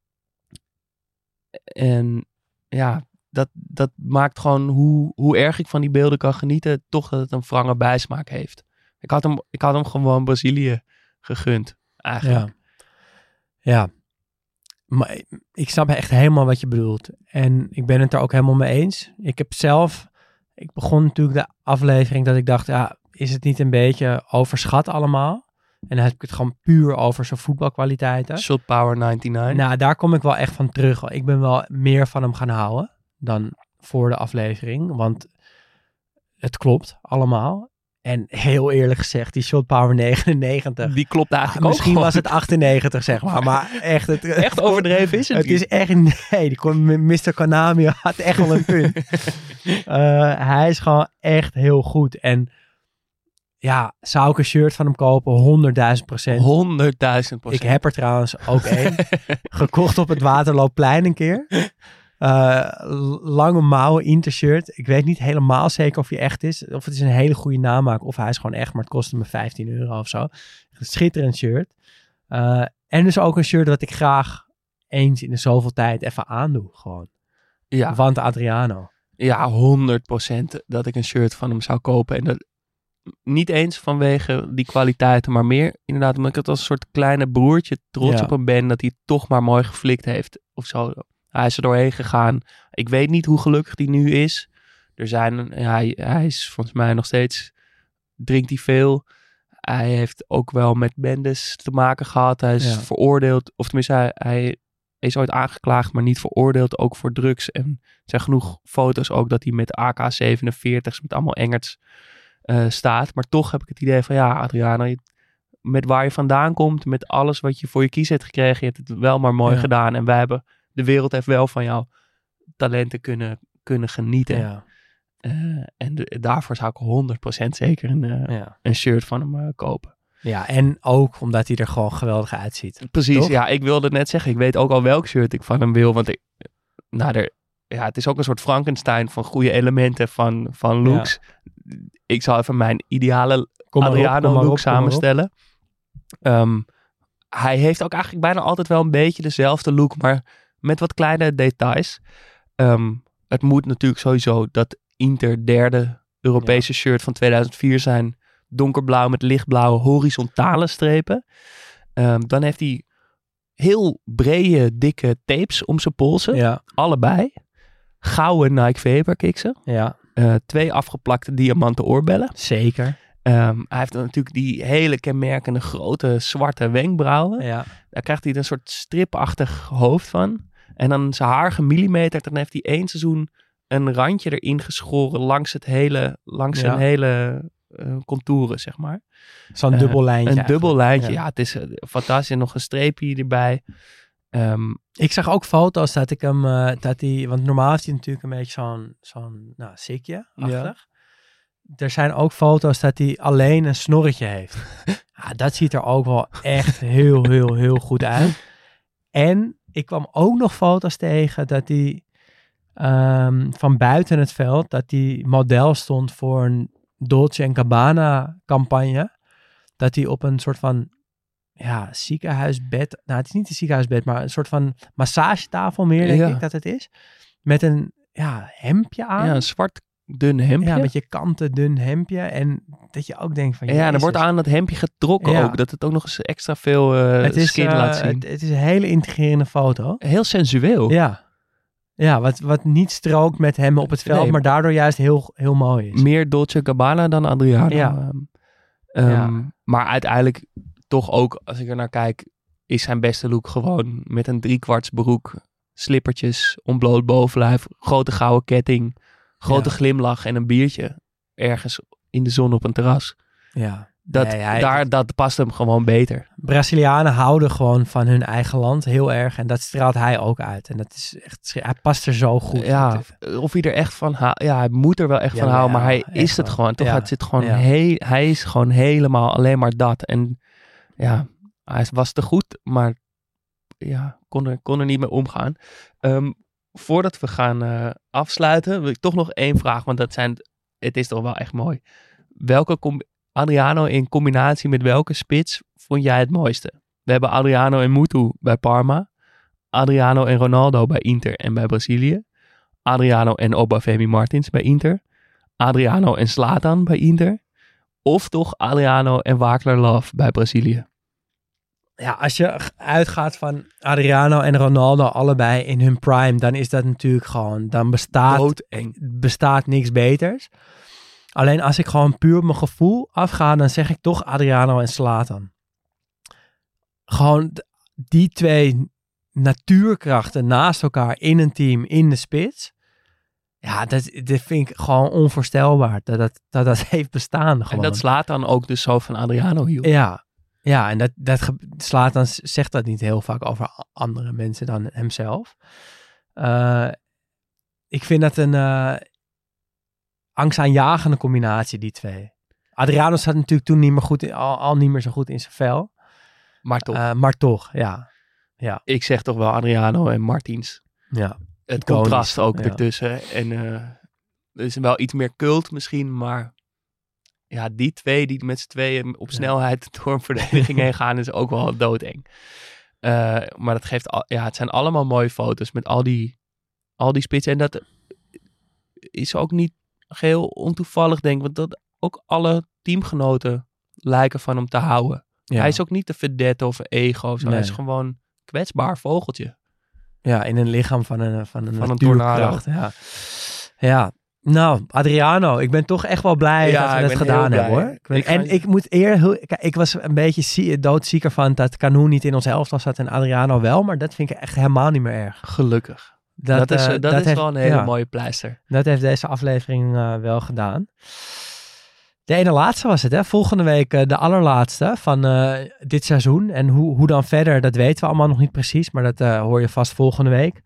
en ja, dat, dat maakt gewoon hoe, hoe erg ik van die beelden kan genieten, toch dat het een wrange bijsmaak heeft. Ik had hem, ik had hem gewoon Brazilië gegund, eigenlijk. Ja. ja. Maar ik snap echt helemaal wat je bedoelt. En ik ben het er ook helemaal mee eens. Ik heb zelf, ik begon natuurlijk de aflevering dat ik dacht, ja, is het niet een beetje overschat allemaal? En dan heb ik het gewoon puur over zijn voetbalkwaliteiten. Shot Power negenennegentig. Nou, daar kom ik wel echt van terug. Ik ben wel meer van hem gaan houden dan voor de aflevering. Want het klopt allemaal. En heel eerlijk gezegd, die Shot Power negenennegentig. Die klopt eigenlijk ah, ook Misschien gewoon. was het achtennegentig, zeg maar. Maar echt... Het, echt overdreven is het Het niet. is echt... Nee, die kon, mister Konami had echt wel een punt. uh, hij is gewoon echt heel goed. En ja, zou ik een shirt van hem kopen? honderdduizend procent. honderdduizend procent. Ik heb er trouwens ook één. Gekocht op het Waterloopplein een keer. Uh, lange mouwen Inter-shirt. Ik weet niet helemaal zeker of hij echt is. Of het is een hele goede namaak. Of hij is gewoon echt. Maar het kostte me vijftien euro of zo. Een schitterend shirt. Uh, en dus ook een shirt dat ik graag eens in de zoveel tijd even aandoe. Gewoon. Ja. Want Adriano. Ja, honderd procent dat ik een shirt van hem zou kopen. En dat niet eens vanwege die kwaliteiten, maar meer inderdaad omdat ik het als een soort kleine broertje trots Ja. op hem ben dat hij het toch maar mooi geflikt heeft of zo. Hij is er doorheen gegaan. Ik weet niet hoe gelukkig hij nu is. Er zijn, ja, hij, hij is volgens mij nog steeds, drinkt hij veel. Hij heeft ook wel met bendes te maken gehad. Hij is Ja. veroordeeld, of tenminste hij, hij is ooit aangeklaagd, maar niet veroordeeld, ook voor drugs. En er zijn genoeg foto's ook dat hij met A K zevenenveertig's, met allemaal Engerts uh, staat. Maar toch heb ik het idee van, ja, Adriano, met waar je vandaan komt, met alles wat je voor je kies hebt gekregen, je hebt het wel maar mooi Ja. gedaan. En wij hebben, de wereld heeft wel van jouw talenten kunnen, kunnen genieten. Ja. Uh, en de, daarvoor zou ik honderd procent zeker een, uh, Ja. een shirt van hem uh, kopen. ja, en ook omdat hij er gewoon geweldig uitziet. Precies, Toch? ja, ik wilde net zeggen, ik weet ook al welk shirt ik van hem wil, want ik, nou, er, ja, het is ook een soort Frankenstein van goede elementen van, van looks. Ja. Ik zal even mijn ideale Kom maar op, Adriano kom maar look op, kom maar op. samenstellen. Um, hij heeft ook eigenlijk bijna altijd wel een beetje dezelfde look, maar met wat kleine details. Um, het moet natuurlijk sowieso dat Inter derde Europese ja. shirt van tweeduizend vier zijn. Donkerblauw met lichtblauwe horizontale strepen. Um, dan heeft hij heel brede, dikke tapes om zijn polsen. Ja. Allebei. Gouden Nike Vapor kiksen. Ja. Uh, twee afgeplakte diamanten oorbellen. Zeker. Um, hij heeft dan natuurlijk die hele kenmerkende grote zwarte wenkbrauwen. Ja. Daar krijgt hij een soort stripachtig hoofd van. En dan zijn haar gemillimeterd. Dan heeft hij één seizoen een randje erin geschoren langs het hele, langs zijn ja. hele uh, contouren, zeg maar. Zo'n uh, dubbel lijntje. Een eigenlijk. dubbel lijntje, ja. ja. Het is uh, fantastisch. Nog een streepje erbij. Um, ik zag ook foto's dat ik hem, uh, dat hij, want normaal heeft hij natuurlijk een beetje zo'n, zo'n, nou, sikje-achtig. Ja. Er zijn ook foto's dat hij alleen een snorretje heeft. Ja, dat ziet er ook wel echt heel, heel, heel goed uit. En ik kwam ook nog foto's tegen dat hij um, van buiten het veld, dat hij model stond voor een Dolce en Gabbana campagne. Dat hij op een soort van ja, ziekenhuisbed, nou het is niet een ziekenhuisbed, maar een soort van massagetafel meer, denk ja. ik dat het is. Met een ja, hemdje aan. Ja, een zwart dun hemdje. Ja, met je kanten dun hemdje. En dat je ook denkt van... Ja, en er wordt aan dat hemdje getrokken ja. ook. Dat het ook nog eens extra veel uh, het is, skin uh, laat zien. Het, het is een hele integrerende foto. Heel sensueel. Ja. Ja, wat, wat niet strookt met hem op het veld, nee, maar daardoor juist heel, heel mooi is. Meer Dolce Gabbana dan Adriano. Ja. Um, um, ja. Maar uiteindelijk toch ook, als ik er naar kijk, is zijn beste look gewoon met een driekwarts broek, slippertjes, ontbloot bovenlijf, grote gouden ketting, grote ja. glimlach en een biertje ergens in de zon op een terras. Ja. Dat, nee, hij, daar, dat past hem gewoon beter. Brazilianen houden gewoon van hun eigen land heel erg. En dat straalt hij ook uit. En dat is echt, hij past er zo goed. Ja, of hij er echt van houdt. Ja, hij moet er wel echt ja, van houden. Ja, maar hij is het gewoon. Toch, ja, het zit gewoon ja. heel, hij is gewoon helemaal alleen maar dat. En ja, hij was te goed. Maar ja, kon er, kon er niet mee omgaan. Um, voordat we gaan uh, afsluiten, wil ik toch nog één vraag. Want dat zijn, het is toch wel echt mooi. Welke com- Adriano in combinatie met welke spits vond jij het mooiste? We hebben Adriano en Mutu bij Parma. Adriano en Ronaldo bij Inter en bij Brazilië. Adriano en Obafemi Martins bij Inter. Adriano en Zlatan bij Inter. Of toch Adriano en Wagner Love bij Brazilië? Ja, als je uitgaat van Adriano en Ronaldo allebei in hun prime, dan is dat natuurlijk gewoon, dan bestaat, bestaat niks beters. Alleen als ik gewoon puur op mijn gevoel afga, dan zeg ik toch Adriano en Zlatan. Gewoon die twee natuurkrachten naast elkaar in een team, in de spits. Ja, dat, dat vind ik gewoon onvoorstelbaar. Dat dat, dat, dat heeft bestaan gewoon. En dat Zlatan ook dus zo van Adriano hield. Ja, ja en dat, dat Zlatan zegt dat niet heel vaak over andere mensen dan hemzelf. Uh, ik vind dat een... Uh, angstaanjagende combinatie, die twee. Adriano zat natuurlijk toen niet meer goed in, al, al niet meer zo goed in zijn vel. Maar toch. Uh, maar toch, ja. ja. Ik zeg toch wel Adriano en Martins. Ja. Het contrast ook ja. ertussen. En uh, er is wel iets meer cult misschien, maar ja, die twee die met z'n tweeën op snelheid ja. door een verdediging heen gaan, is ook wel doodeng. Uh, maar dat geeft, al, ja, het zijn allemaal mooie foto's met al die, al die spitsen. En dat is ook niet geheel ontoevallig, denk ik, want dat ook alle teamgenoten lijken van hem te houden. Ja. Hij is ook niet de vedette of een ego of zo. Nee. Hij is gewoon een kwetsbaar vogeltje. Ja, in een lichaam van een van een, van een tornado. Ja. ja, nou, Adriano, ik ben toch echt wel blij ja, dat we het gedaan hebben, hoor. Ik ben, ik en ga... ik moet eer, heel, kijk, ik was een beetje zie, doodzieker van dat Canu niet in ons elftal zat en Adriano wel, maar dat vind ik echt helemaal niet meer erg. Gelukkig. Dat, dat is, uh, dat dat is heeft, wel een hele ja, mooie pleister. Dat heeft deze aflevering uh, wel gedaan. De ene laatste was het, hè? Volgende week uh, de allerlaatste van uh, dit seizoen. En hoe, hoe dan verder, dat weten we allemaal nog niet precies. Maar dat uh, hoor je vast volgende week.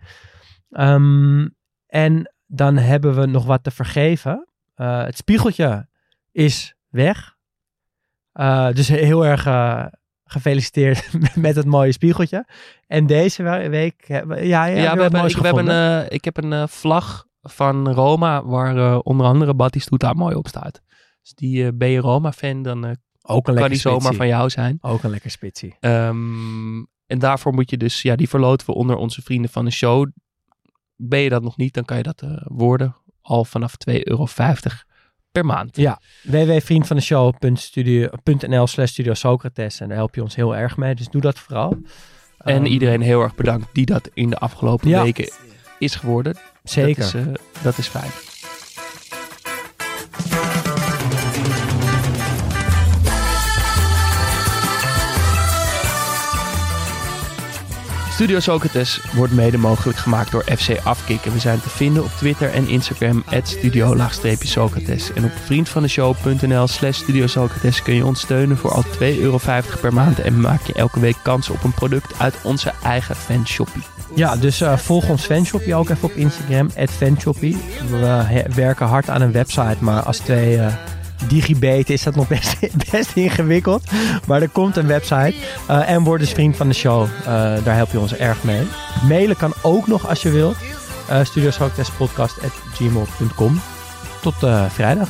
Um, en dan hebben we nog wat te vergeven. Uh, het spiegeltje is weg. Uh, dus heel erg... Uh, gefeliciteerd met het mooie spiegeltje. En deze week... Ja, ja, ja we hebben, ik, we hebben uh, ik heb een uh, vlag van Roma waar uh, onder andere Batistuta mooi op staat. Dus die uh, ben je Roma-fan, dan uh, ook een kan die zomaar spitsie. Van jou zijn. Ook een lekker spitsie. Um, en daarvoor moet je dus... Ja, die verloten we onder onze vrienden van de show. ben je dat nog niet, dan kan je dat uh, worden al vanaf twee euro vijftig per maand. Ja, w w w punt vriend van de show punt n l slash studio Socrates en daar help je ons heel erg mee, dus doe dat vooral. En um, iedereen heel erg bedankt die dat in de afgelopen ja. weken is geworden. Zeker. Dat is, uh, dat is fijn. Studio Socrates wordt mede mogelijk gemaakt door F C Afkik. En we zijn te vinden op Twitter en Instagram at studio-socrates. En op vriendvandeshow punt n l slash studio Socrates kun je ons steunen voor al twee euro vijftig per maand. En maak je elke week kans op een product uit onze eigen fanshoppie. Ja, dus uh, volg ons fanshoppie ook even op Instagram, at fanshoppie. We uh, werken hard aan een website, maar als twee... Uh, digibeten is dat nog best, best ingewikkeld. Maar er komt een website. Uh, en word dus vriend van de show. Uh, daar help je ons erg mee. Mailen kan ook nog als je wilt. Uh, studio Socrates podcast at gmail punt com. Tot uh, vrijdag.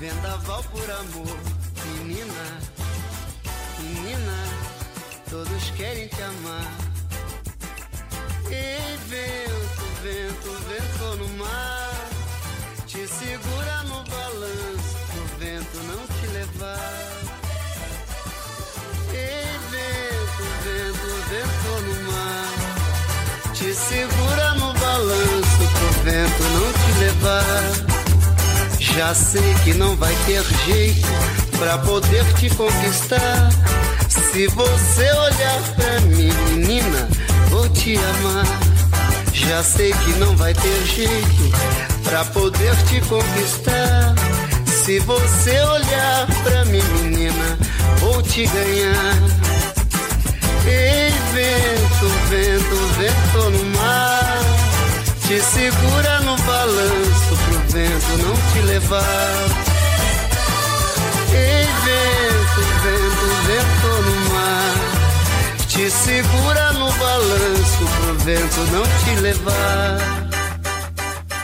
Segura no balanço pro vento não te levar. Já sei que não vai ter jeito pra poder te conquistar. Se você olhar pra mim, menina, vou te amar. Já sei que não vai ter jeito pra poder te conquistar. Se você olhar pra mim, menina, vou te ganhar. Ei, vento, vento, vento no mar, te segura no balanço pro vento não te levar. Ei, vento, vento, vento no mar, te segura no balanço pro vento não te levar.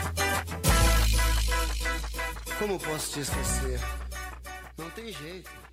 Como posso te esquecer? Não tem jeito.